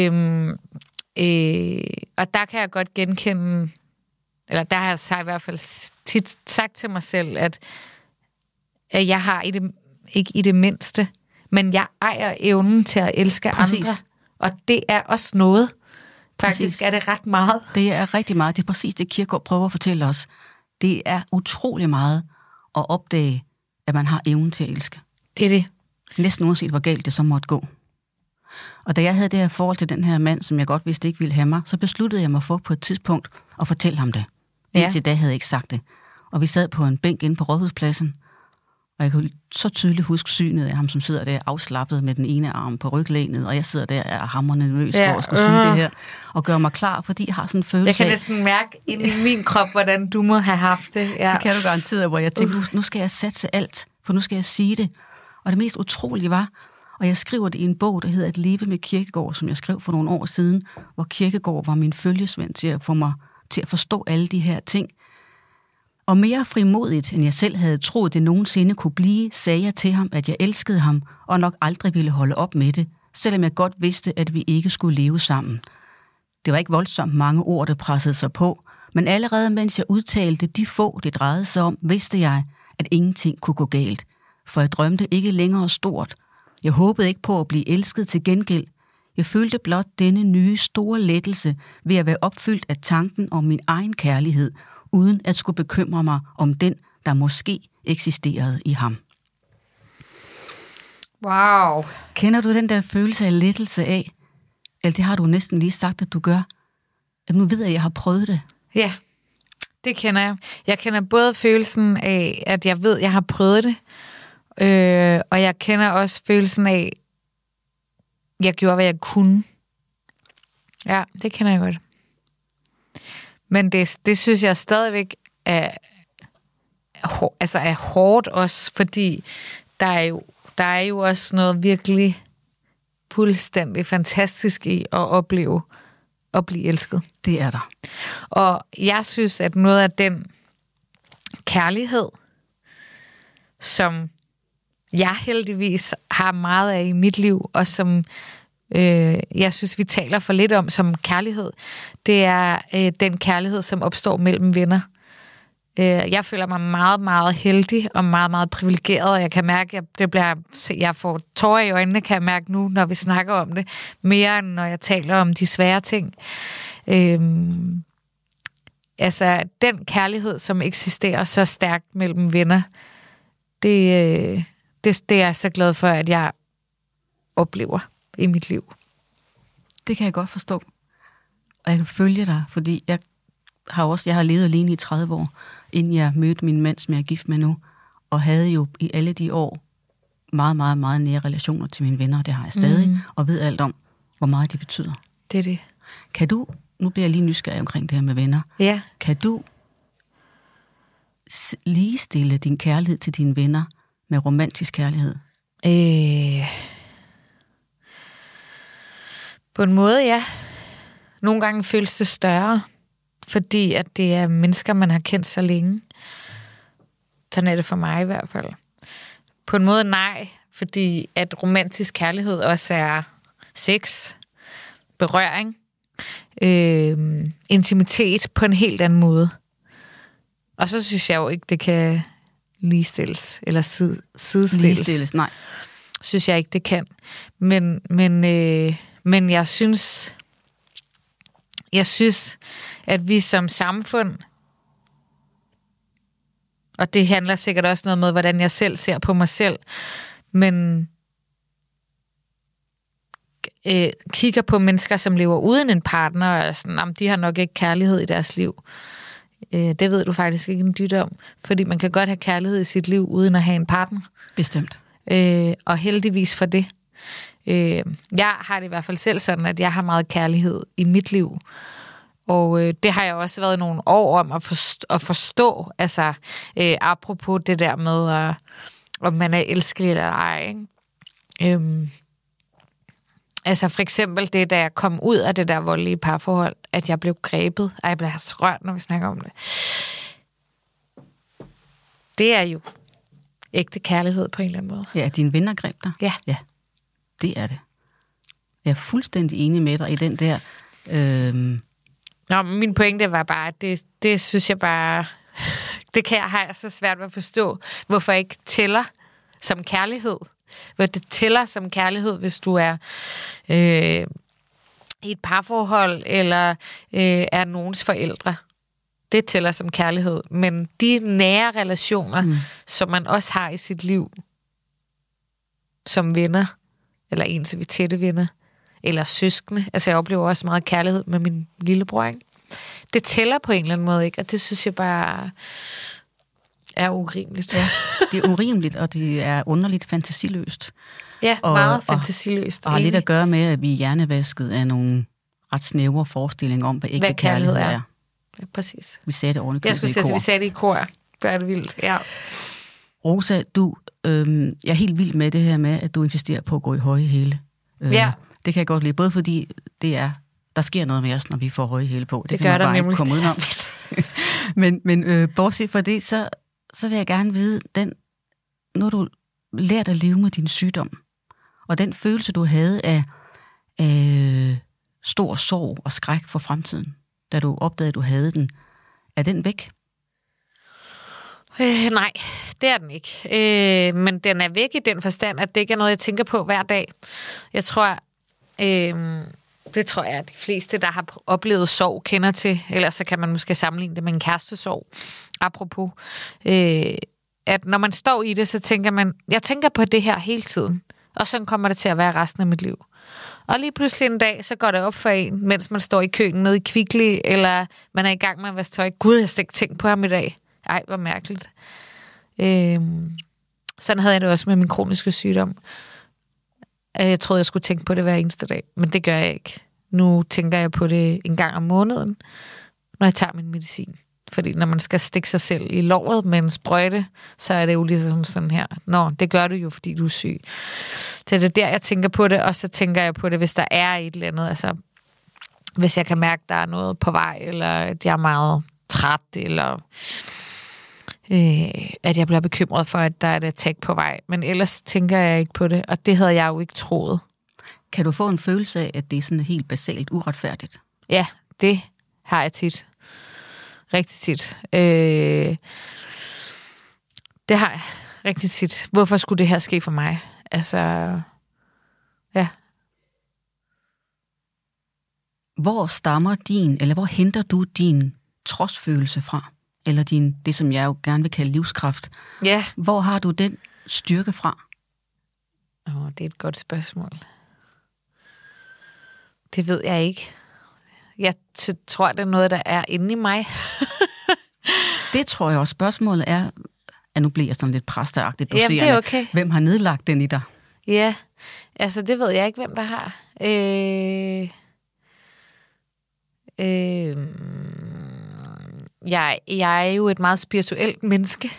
Og der kan jeg godt genkende, eller der har jeg i hvert fald tit sagt til mig selv, at jeg har ikke i det mindste, men jeg ejer evnen til at elske andre, og det er også noget. Faktisk er det ret meget. Det er rigtig meget. Det er præcis det, Kierkegaard prøver at fortælle os. Det er utrolig meget at opdage, at man har evnen til at elske. Det er det. Næsten uanset, hvor galt det så måtte gå. Og da jeg havde det her forhold til den her mand, som jeg godt vidste ikke ville have mig, så besluttede jeg mig for på et tidspunkt at fortælle ham det. Indtil da havde jeg ikke sagt det. Og vi sad på en bænk inde på Rådhuspladsen, og jeg kunne så tydeligt huske synet af ham, som sidder der afslappet med den ene arm på ryglænet, og jeg sidder der og er hamrende nervøs for at skulle sige det her, og gøre mig klar, fordi jeg har sådan en følelse. Jeg kan næsten mærke ind i min krop, hvordan du må have haft det. Ja. Det kan du garanteret, hvor jeg tænkte, nu skal jeg satse alt, for nu skal jeg sige det. Og det mest utrolige var, og jeg skriver det i en bog, der hedder At leve med Kierkegaard, som jeg skrev for nogle år siden, hvor Kierkegaard var min følgesvend til at få mig til at forstå alle de her ting. Og mere frimodigt, end jeg selv havde troet, det nogensinde kunne blive, sagde jeg til ham, at jeg elskede ham, og nok aldrig ville holde op med det, selvom jeg godt vidste, at vi ikke skulle leve sammen. Det var ikke voldsomt mange ord, der pressede sig på, men allerede mens jeg udtalte de få, det drejede sig om, vidste jeg, at ingenting kunne gå galt. For jeg drømte ikke længere stort. Jeg håbede ikke på at blive elsket til gengæld. Jeg følte blot denne nye store lettelse ved at være opfyldt af tanken om min egen kærlighed, uden at skulle bekymre mig om den, der måske eksisterede i ham. Wow. Kender du den der følelse af lettelse af, eller det har du næsten lige sagt, at du gør, at nu ved jeg, at jeg har prøvet det? Ja, det kender jeg. Jeg kender både følelsen af, at jeg ved, at jeg har prøvet det, og jeg kender også følelsen af, at jeg gjorde, hvad jeg kunne. Ja, det kender jeg godt. Men det synes jeg stadigvæk er hårdt også, fordi der er jo også noget virkelig fuldstændig fantastisk i at opleve at blive elsket. Det er der. Og jeg synes, at noget af den kærlighed, som jeg heldigvis har meget af i mit liv, og som jeg synes, vi taler for lidt om som kærlighed, det er den kærlighed, som opstår mellem venner. Jeg føler mig meget, meget heldig og meget, meget privilegeret, og jeg kan mærke, at jeg får tårer i øjnene, kan jeg mærke nu, når vi snakker om det, mere end når jeg taler om de svære ting. Altså, den kærlighed, som eksisterer så stærkt mellem venner, det er jeg så glad for, at jeg oplever i mit liv. Det kan jeg godt forstå. Og jeg kan følge dig, fordi jeg har levet alene i 30 år, inden jeg mødte min mand, som jeg er gift med nu, og havde jo i alle de år meget, meget, meget nære relationer til mine venner, og det har jeg stadig, og ved alt om, hvor meget de betyder. Det er det. Kan du, nu bliver jeg lige nysgerrig omkring det her med venner, ja. Kan du ligestille din kærlighed til dine venner med romantisk kærlighed? På en måde, ja. Nogle gange føles det større, fordi at det er mennesker, man har kendt så længe. Sådan er det for mig i hvert fald. På en måde nej, fordi at romantisk kærlighed også er sex, berøring, intimitet på en helt anden måde. Og så synes jeg jo ikke, det kan ligestilles eller sidestilles. Ligestilles, nej. Synes jeg ikke, det kan. Men jeg synes, at vi som samfund, og det handler sikkert også noget med, hvordan jeg selv ser på mig selv, men kigger på mennesker, som lever uden en partner, og sådan, de har nok ikke kærlighed i deres liv. Det ved du faktisk ikke en dyt om, fordi man kan godt have kærlighed i sit liv, uden at have en partner. Bestemt. Og heldigvis for det. Jeg har det i hvert fald selv sådan, at jeg har meget kærlighed i mit liv. Og det har jeg også været nogle år om at forstå, altså apropos det der med, om man er elskelig eller ej, ikke? Altså for eksempel det, da jeg kom ud af det der voldelige parforhold, at jeg blev grebet. Jeg bliver så rørt, når vi snakker om det. Det er jo ægte kærlighed på en eller anden måde. Ja, dine venner greb dig? Ja. Ja, det er det. Jeg er fuldstændig enig med dig i den der... Nå, min pointe var bare, at det synes jeg bare... har jeg så svært ved at forstå, hvorfor ikke tæller som kærlighed. Hvor det tæller som kærlighed, hvis du er i et parforhold, eller er nogens forældre. Det tæller som kærlighed. Men de nære relationer, som man også har i sit liv, som venner, eller ens tætte venner, eller søskende. Altså jeg oplever også meget kærlighed med min lillebror, ikke? Det tæller på en eller anden måde, ikke? Og det synes jeg bare er urimeligt. Ja, det er urimeligt, og det er underligt fantasiløst. Ja, meget fantasiløst. Og har lidt at gøre med, at vi er hjernevasket af nogle ret snævre forestillinger om, hvad ægte kærlighed er. Ja, præcis. Vi sagde det ordentligt. Jeg skulle sige, at vi sagde det i kor. Det er det vildt, ja. Rosa, jeg er helt vild med det her med, at du insisterer på at gå i høje hæle. Ja. Det kan jeg godt lide, både fordi der sker noget med os, når vi får høje hæle på. Det kan man bare ikke komme udenom. men bortset fra det, så vil jeg gerne vide, når du lærte at leve med din sygdom, og den følelse, du havde af stor sorg og skræk for fremtiden, da du opdagede, at du havde den, er den væk? Nej, det er den ikke. Men den er væk i den forstand, at det ikke er noget, jeg tænker på hver dag. Jeg tror, det tror jeg, at de fleste, der har oplevet sorg, kender til. Ellers så kan man måske sammenligne det med en kærestesorg. Apropos, at når man står i det, så tænker man, jeg tænker på det her hele tiden. Og sådan kommer det til at være resten af mit liv. Og lige pludselig en dag, så går det op for en, mens man står i køen nede i Kvickly, eller man er i gang med at vaske tøj. Gud, jeg har ikke tænkt på ham i dag. Ej, hvor mærkeligt. Sådan havde jeg det også med min kroniske sygdom. Jeg troede, jeg skulle tænke på det hver eneste dag, men det gør jeg ikke. Nu tænker jeg på det en gang om måneden, når jeg tager min medicin. Fordi når man skal stikke sig selv i låret med en sprøjte, så er det jo ligesom sådan her. Nå, det gør du jo, fordi du er syg. Så det er der, jeg tænker på det, og så tænker jeg på det, hvis der er et eller andet. Altså, hvis jeg kan mærke, der er noget på vej, eller at jeg er meget træt, eller at jeg bliver bekymret for, at der er et attack på vej. Men ellers tænker jeg ikke på det, og det havde jeg jo ikke troet. Kan du få en følelse af, at det er sådan helt basalt uretfærdigt? Ja, det har jeg tit. Rigtig tit. Det har jeg rigtig tit. Hvorfor skulle det her ske for mig? Altså, ja. Hvor henter du din trodsfølelse fra? Eller det, som jeg jo gerne vil kalde livskraft. Ja. Hvor har du den styrke fra? Det er et godt spørgsmål. Det ved jeg ikke. Jeg tror, det er noget, der er inde i mig. Det tror jeg også. Spørgsmålet er, at nu bliver jeg sådan lidt præsteagtigt. Jamen, det er okay. Hvem har nedlagt den i dig? Ja, altså det ved jeg ikke, hvem der har. Jeg er jo et meget spirituelt menneske.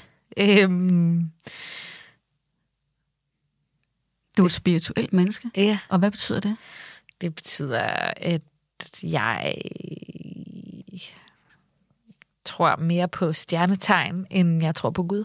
Du er et spirituelt menneske? Ja. Og hvad betyder det? Det betyder, at jeg tror mere på stjernetegn, end jeg tror på Gud.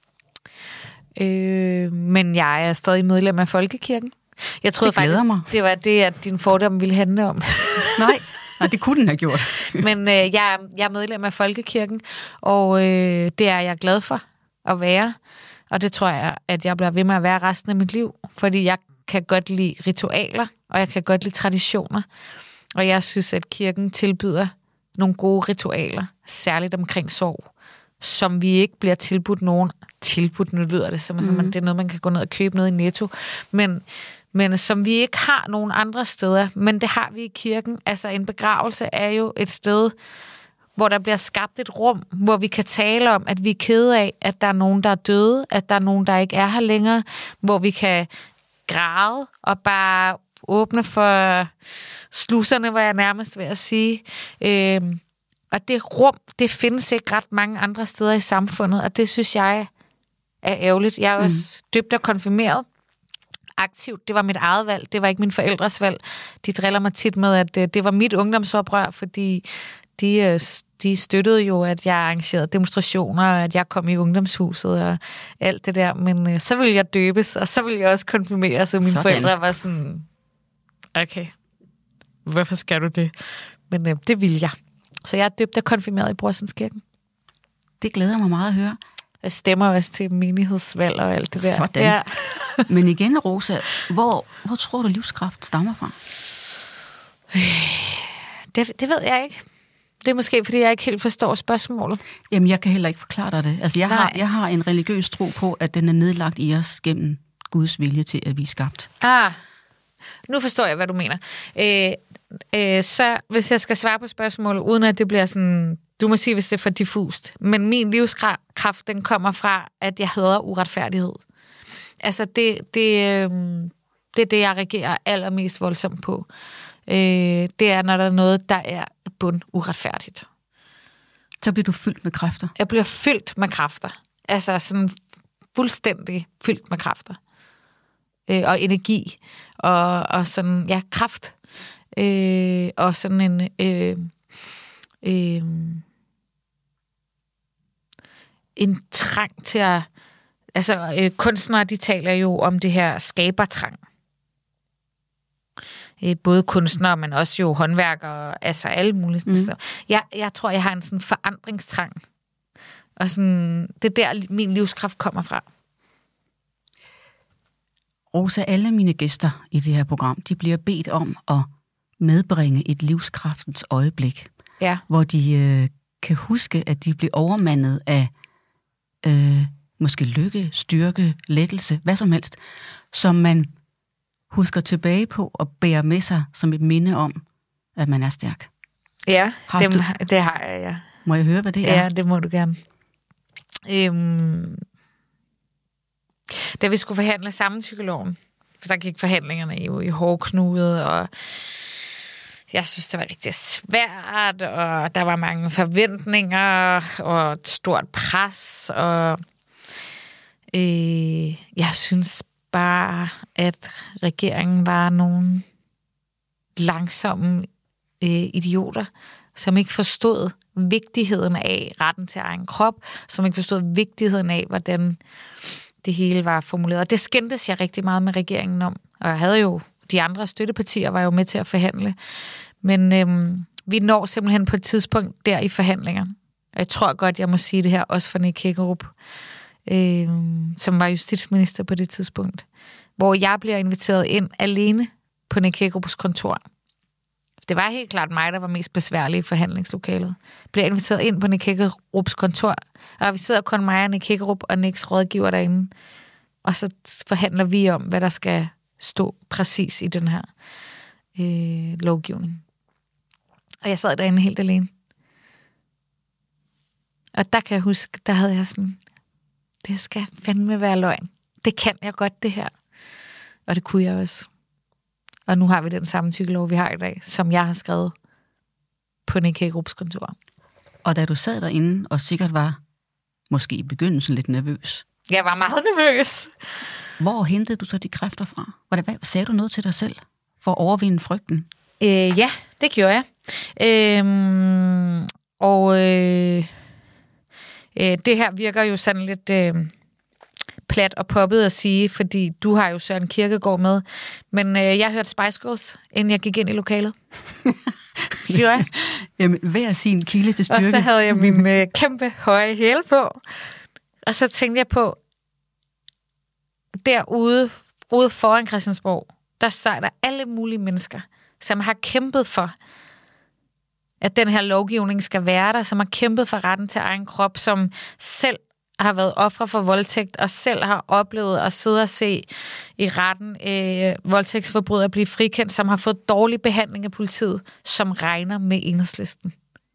Men jeg er stadig medlem af Folkekirken. Jeg troede faktisk, det var det, at din fordom ville handle om. Nej, det kunne den have gjort. Men jeg er medlem af Folkekirken, og det er jeg glad for at være. Og det tror jeg, at jeg bliver ved med at være resten af mit liv, fordi jeg kan godt lide ritualer, og jeg kan godt lide traditioner. Og jeg synes, at kirken tilbyder nogle gode ritualer, særligt omkring sorg, som vi ikke bliver tilbudt nogen. Tilbudt, nu lyder det som det er noget, man kan gå ned og købe ned i Netto. Men men som vi ikke har nogen andre steder, men det har vi i kirken. Altså en begravelse er jo et sted, hvor der bliver skabt et rum, hvor vi kan tale om, at vi er kede af, at der er nogen, der er døde, at der er nogen, der ikke er her længere, hvor vi kan græde og bare åbne for sluserne, var jeg nærmest ved at sige. Og det rum, det findes ikke ret mange andre steder i samfundet, og det synes jeg er ærgerligt. Jeg er også døbt og konfirmeret aktivt. Det var mit eget valg, det var ikke min forældres valg. De driller mig tit med, at det var mit ungdomsoprør, fordi de støttede jo, at jeg arrangerede demonstrationer, og at jeg kom i ungdomshuset og alt det der. Men så ville jeg døbes, og så ville jeg også konfirmeres, og mine forældre var sådan, okay, hvorfor skal du det? Men det ville jeg. Så jeg er døbt og konfirmeret i Brorsenskirken. Det glæder mig meget at høre. Jeg stemmer også til menighedsvalg og alt det der. Sådan. Ja. Men igen, Rosa, hvor tror du, livskraft stammer fra? Det ved jeg ikke. Det er måske, fordi jeg ikke helt forstår spørgsmålet. Jamen, jeg kan heller ikke forklare dig det. Altså, jeg har en religiøs tro på, at den er nedlagt i os gennem Guds vilje til, at vi er skabt. Nu forstår jeg, hvad du mener. Så hvis jeg skal svare på spørgsmålet, uden at det bliver sådan, du må sige, hvis det er for diffust, men min livskraft, den kommer fra, at jeg hader uretfærdighed. Altså, det er det, jeg reagerer allermest voldsomt på. Det er, når der er noget, der er bund uretfærdigt. Så bliver du fyldt med kræfter? Jeg bliver fyldt med kræfter. Altså sådan fuldstændig fyldt med kræfter. Og energi. Og sådan, ja, kraft. Og sådan en trang til at... Altså, kunstnere, de taler jo om det her skabertrang. Både kunstnere, men også jo håndværkere, altså alle mulige. Jeg tror, jeg har en sådan forandringstrang. Og sådan, det er der, min livskraft kommer fra. Rosa, alle mine gæster i det her program, de bliver bedt om at medbringe et livskraftens øjeblik. Ja. Hvor de kan huske, at de bliver overmandet af måske lykke, styrke, lettelse, hvad som helst, som man husker tilbage på og bærer med sig som et minde om, at man er stærk. Ja, det har jeg, ja. Må jeg høre, hvad det er? Ja, det må du gerne. Da vi skulle forhandle samtykkeloven, for der gik forhandlingerne jo i hårdknudet, og jeg synes, det var rigtig svært, og der var mange forventninger, og et stort pres, og jeg synes bare, at regeringen var nogle langsomme idioter, som ikke forstod vigtigheden af retten til egen krop, som ikke forstod vigtigheden af, hvordan det hele var formuleret. Og det skændtes jeg rigtig meget med regeringen om. Og jeg havde jo, de andre støttepartier var jo med til at forhandle. Men vi når simpelthen på et tidspunkt der i forhandlingerne. Og jeg tror godt, jeg må sige det her, også for Nick Hækkerup, som var justitsminister på det tidspunkt, hvor jeg bliver inviteret ind alene på Nick Hækkerups kontor. Det var helt klart mig, der var mest besværlig i forhandlingslokalet. Bliver inviteret ind på Nick Hækkerups kontor, og vi sidder kun mig og Nick Hækkerup og Nicks rådgiver derinde, og så forhandler vi om, hvad der skal stå præcis i den her lovgivning. Og jeg sad derinde helt alene. Og der kan jeg huske, der havde jeg sådan, det skal fandme være løgn. Det kan jeg godt, det her. Og det kunne jeg også. Og nu har vi den samtykkelov, vi har i dag, som jeg har skrevet på Nick Hækkerups kontor. Og da du sad derinde, og sikkert var, måske i begyndelsen, lidt nervøs. Jeg var meget nervøs. Hvor hentede du så de kræfter fra? Sagde du noget til dig selv for at overvinde frygten? Ja, det gjorde jeg. Det her virker jo sådan lidt plat og poppet at sige, fordi du har jo Søren Kierkegaard med. Men jeg hørte Spice Girls, inden jeg gik ind i lokalet. Gjorde jeg? Jamen, hver sin kilde til styrke. Og så havde jeg min kæmpe høje hæle på. Og så tænkte jeg på, derude foran Christiansborg, der sad der alle mulige mennesker, som har kæmpet for, at den her lovgivning skal være der, som har kæmpet for retten til egen krop, som selv har været ofre for voldtægt, og selv har oplevet at sidde og se i retten voldtægtsforbrydere blive frikendt, som har fået dårlig behandling af politiet, som regner med Enhedslisten.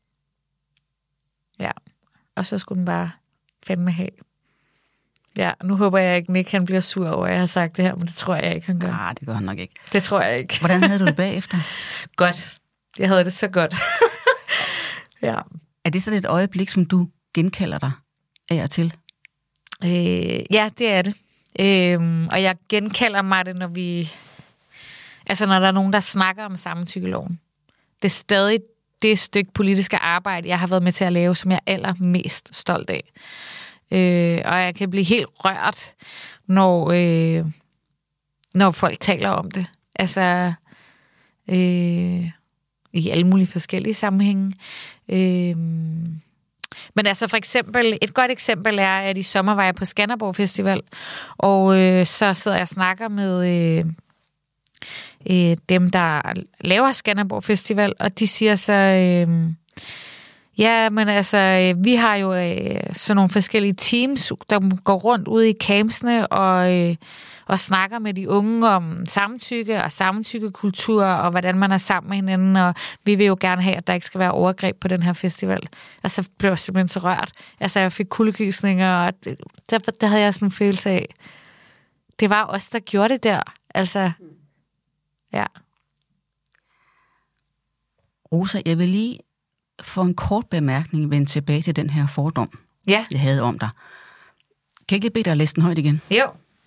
Ja, og så skulle den bare fandme have. Ja, nu håber jeg ikke, Nick han bliver sur over, at jeg har sagt det her, men det tror jeg ikke, han gør. Nej, det gør han nok ikke. Det tror jeg ikke. Hvordan havde du det bagefter? Godt. Jeg havde det så godt. Ja. Er det sådan et øjeblik, som du genkalder dig af og til? Ja, det er det. Og jeg genkalder mig det, når når der er nogen, der snakker om samtykkeloven. Det er stadig det stykke politiske arbejde, jeg har været med til at lave, som jeg er allermest stolt af. Og jeg kan blive helt rørt, når folk taler om det. Altså, i alle mulige forskellige sammenhænge. Men altså for eksempel, et godt eksempel er, at i sommer var jeg på Skanderborg Festival, og så sidder jeg og snakker med dem, der laver Skanderborg Festival, og de siger så, ja, men altså, vi har jo sådan nogle forskellige teams, der går rundt ude i campsene og snakker med de unge om samtykke og samtykkekultur og hvordan man er sammen med hinanden, og vi vil jo gerne have, at der ikke skal være overgreb på den her festival. Og så blev jeg simpelthen så rørt. Altså, jeg fik kuldegysninger, og der havde jeg sådan en følelse af, det var os, der gjorde det der. Altså, ja. Rosa, jeg vil lige for en kort bemærkning vende tilbage til den her fordom, Ja. jeg havde om dig. Kan jeg ikke lige bede dig at læse den højt igen? Jo.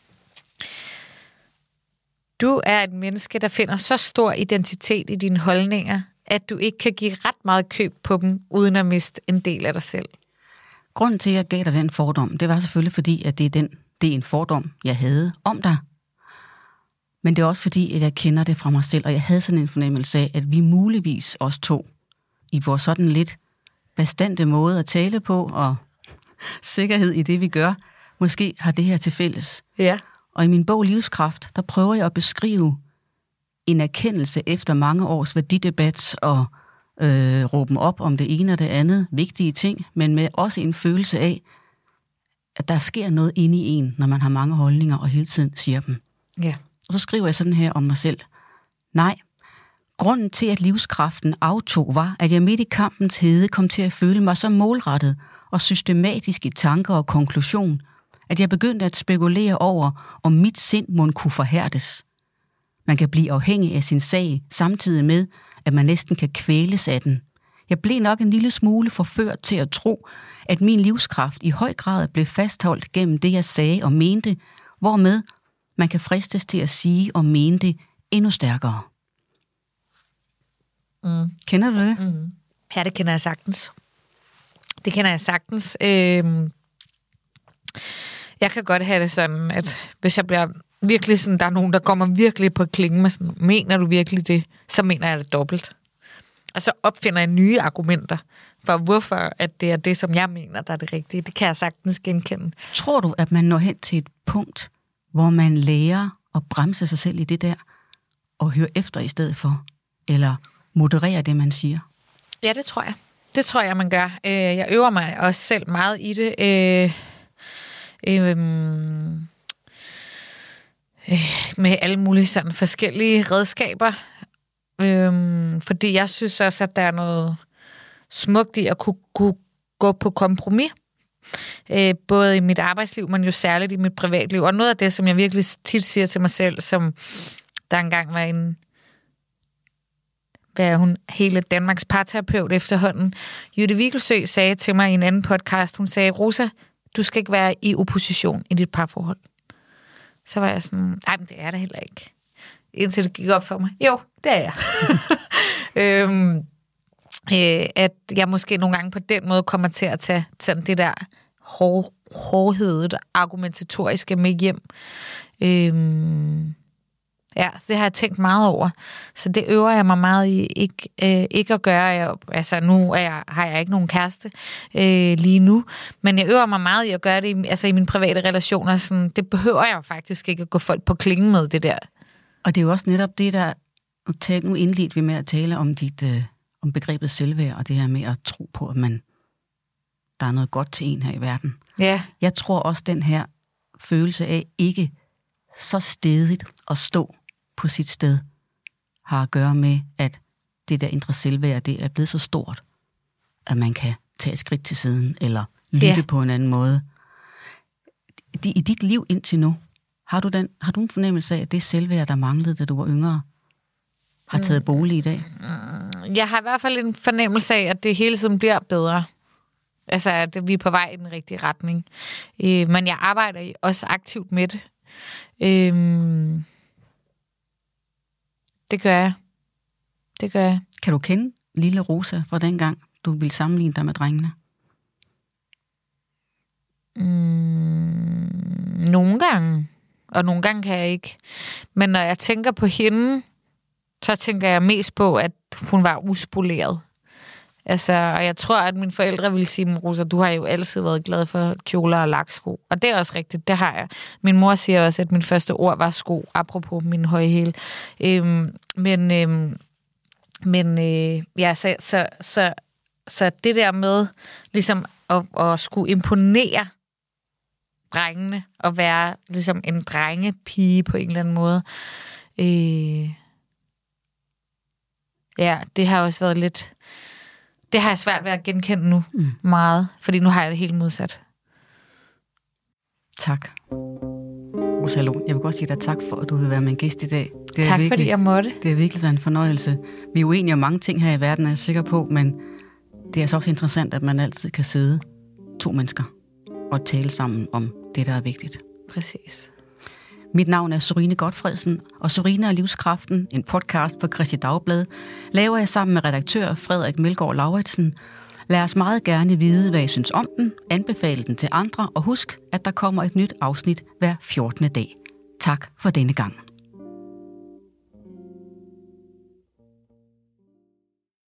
Du er et menneske, der finder så stor identitet i dine holdninger, at du ikke kan give ret meget køb på dem, uden at miste en del af dig selv. Grunden til, at jeg gav dig den fordom, det var selvfølgelig fordi, at det er en fordom, jeg havde om dig. Men det er også fordi, at jeg kender det fra mig selv, og jeg havde sådan en fornemmelse af, at vi muligvis os to, i vores sådan lidt bastante måde at tale på, og sikkerhed i det, vi gør, måske har det her til fælles. Ja. Og i min bog Livskraft, der prøver jeg at beskrive en erkendelse efter mange års værdidebat og råben op om det ene og det andet, vigtige ting, men med også en følelse af, at der sker noget inde i en, når man har mange holdninger og hele tiden siger dem. Ja. Og så skriver jeg sådan her om mig selv. Nej, grunden til, at livskraften aftog, var, at jeg midt i kampens hede kom til at føle mig så målrettet og systematisk i tanker og konklusion, at jeg begyndte at spekulere over, om mit sind mon kunne forhærdes. Man kan blive afhængig af sin sag, samtidig med, at man næsten kan kvæles af den. Jeg blev nok en lille smule forført til at tro, at min livskraft i høj grad blev fastholdt gennem det, jeg sagde og mente, hvormed man kan fristes til at sige og mene det endnu stærkere. Mm. Kender du det? Mm. Ja, det kender jeg sagtens. Det kender jeg sagtens. Jeg kan godt have det sådan, at hvis jeg bliver virkelig sådan, der er nogen, der kommer virkelig på klingen med sådan, mener du virkelig det? Så mener jeg det dobbelt. Og så opfinder jeg nye argumenter for, hvorfor at det er det, som jeg mener, der er det rigtige. Det kan jeg sagtens genkende. Tror du, at man når hen til et punkt, hvor man lærer at bremse sig selv i det der, og høre efter i stedet for, eller moderere det, man siger? Ja, det tror jeg. Det tror jeg, man gør. Jeg øver mig også selv meget i det. Med alle mulige sådan forskellige redskaber. Fordi jeg synes også, at der er noget smukt i at kunne gå på kompromis. Både i mit arbejdsliv, men jo særligt i mit privatliv. Og noget af det, som jeg virkelig tit siger til mig selv, som der engang var en, hvad er hun, hele Danmarks parterapeut efterhånden, Jytte Vigelsø sagde til mig i en anden podcast, hun sagde, Rosa, du skal ikke være i opposition i dit parforhold. Så var jeg sådan, nej, men det er det heller ikke. Indtil det gik op for mig. Jo, det er jeg. At jeg måske nogle gange på den måde kommer til at tage sådan det der hårdhedet, argumentatoriske med hjem. Ja, det har jeg tænkt meget over. Så det øver jeg mig meget i ikke at gøre. Altså nu har jeg ikke nogen kæreste lige nu, men jeg øver mig meget i at gøre det i mine private relationer. Sådan, det behøver jeg faktisk ikke at gå folk på klingen med, det der. Og det er jo også netop det, der nu indledte vi med at tale om om begrebet selvværd, og det her med at tro på, at der er noget godt til en her i verden. Ja. Jeg tror også, den her følelse af ikke så stædigt at stå på sit sted, har at gøre med, at det der indre selvværd, det er blevet så stort, at man kan tage et skridt til siden, eller lytte på en anden måde. I dit liv indtil nu, har du en fornemmelse af, at det selvværd, der manglede, da du var yngre, har taget bolig i dag? Jeg har i hvert fald en fornemmelse af, at det hele tiden bliver bedre. Altså, at vi er på vej i den rigtige retning. Men jeg arbejder også aktivt med det. Det gør jeg. Kan du kende lille Rosa fra dengang, du ville sammenligne dig med drengene? Nogle gange. Og nogle gange kan jeg ikke. Men når jeg tænker på hende, så tænker jeg mest på, at hun var uspoleret. Altså, og jeg tror, at mine forældre ville sige, Rosa, du har jo altid været glad for kjoler og laksko. Og det er også rigtigt, det har jeg. Min mor siger også, at min første ord var sko, apropos min høje hæl. Så det der med ligesom at skulle imponere drengene, og være ligesom en drengepige på en eller anden måde, det har også været lidt... Det har jeg svært ved at genkende nu meget, fordi nu har jeg det helt modsat. Tak. Rosa Lund, jeg vil godt sige dig tak for, at du vil være min gæst i dag. Tak fordi jeg måtte. Det har virkelig været en fornøjelse. Vi er uenige om mange ting her i verden, er jeg sikker på, men det er så også interessant, at man altid kan sidde 2 mennesker og tale sammen om det, der er vigtigt. Præcis. Mit navn er Sørine Gotfredsen, og Sørine og Livskraften, en podcast på Kristi Dagblad, laver jeg sammen med redaktør Frederik Melgaard Lauritsen. Lad os meget gerne vide, hvad I synes om den, anbefale den til andre, og husk, at der kommer et nyt afsnit hver 14. dag. Tak for denne gang.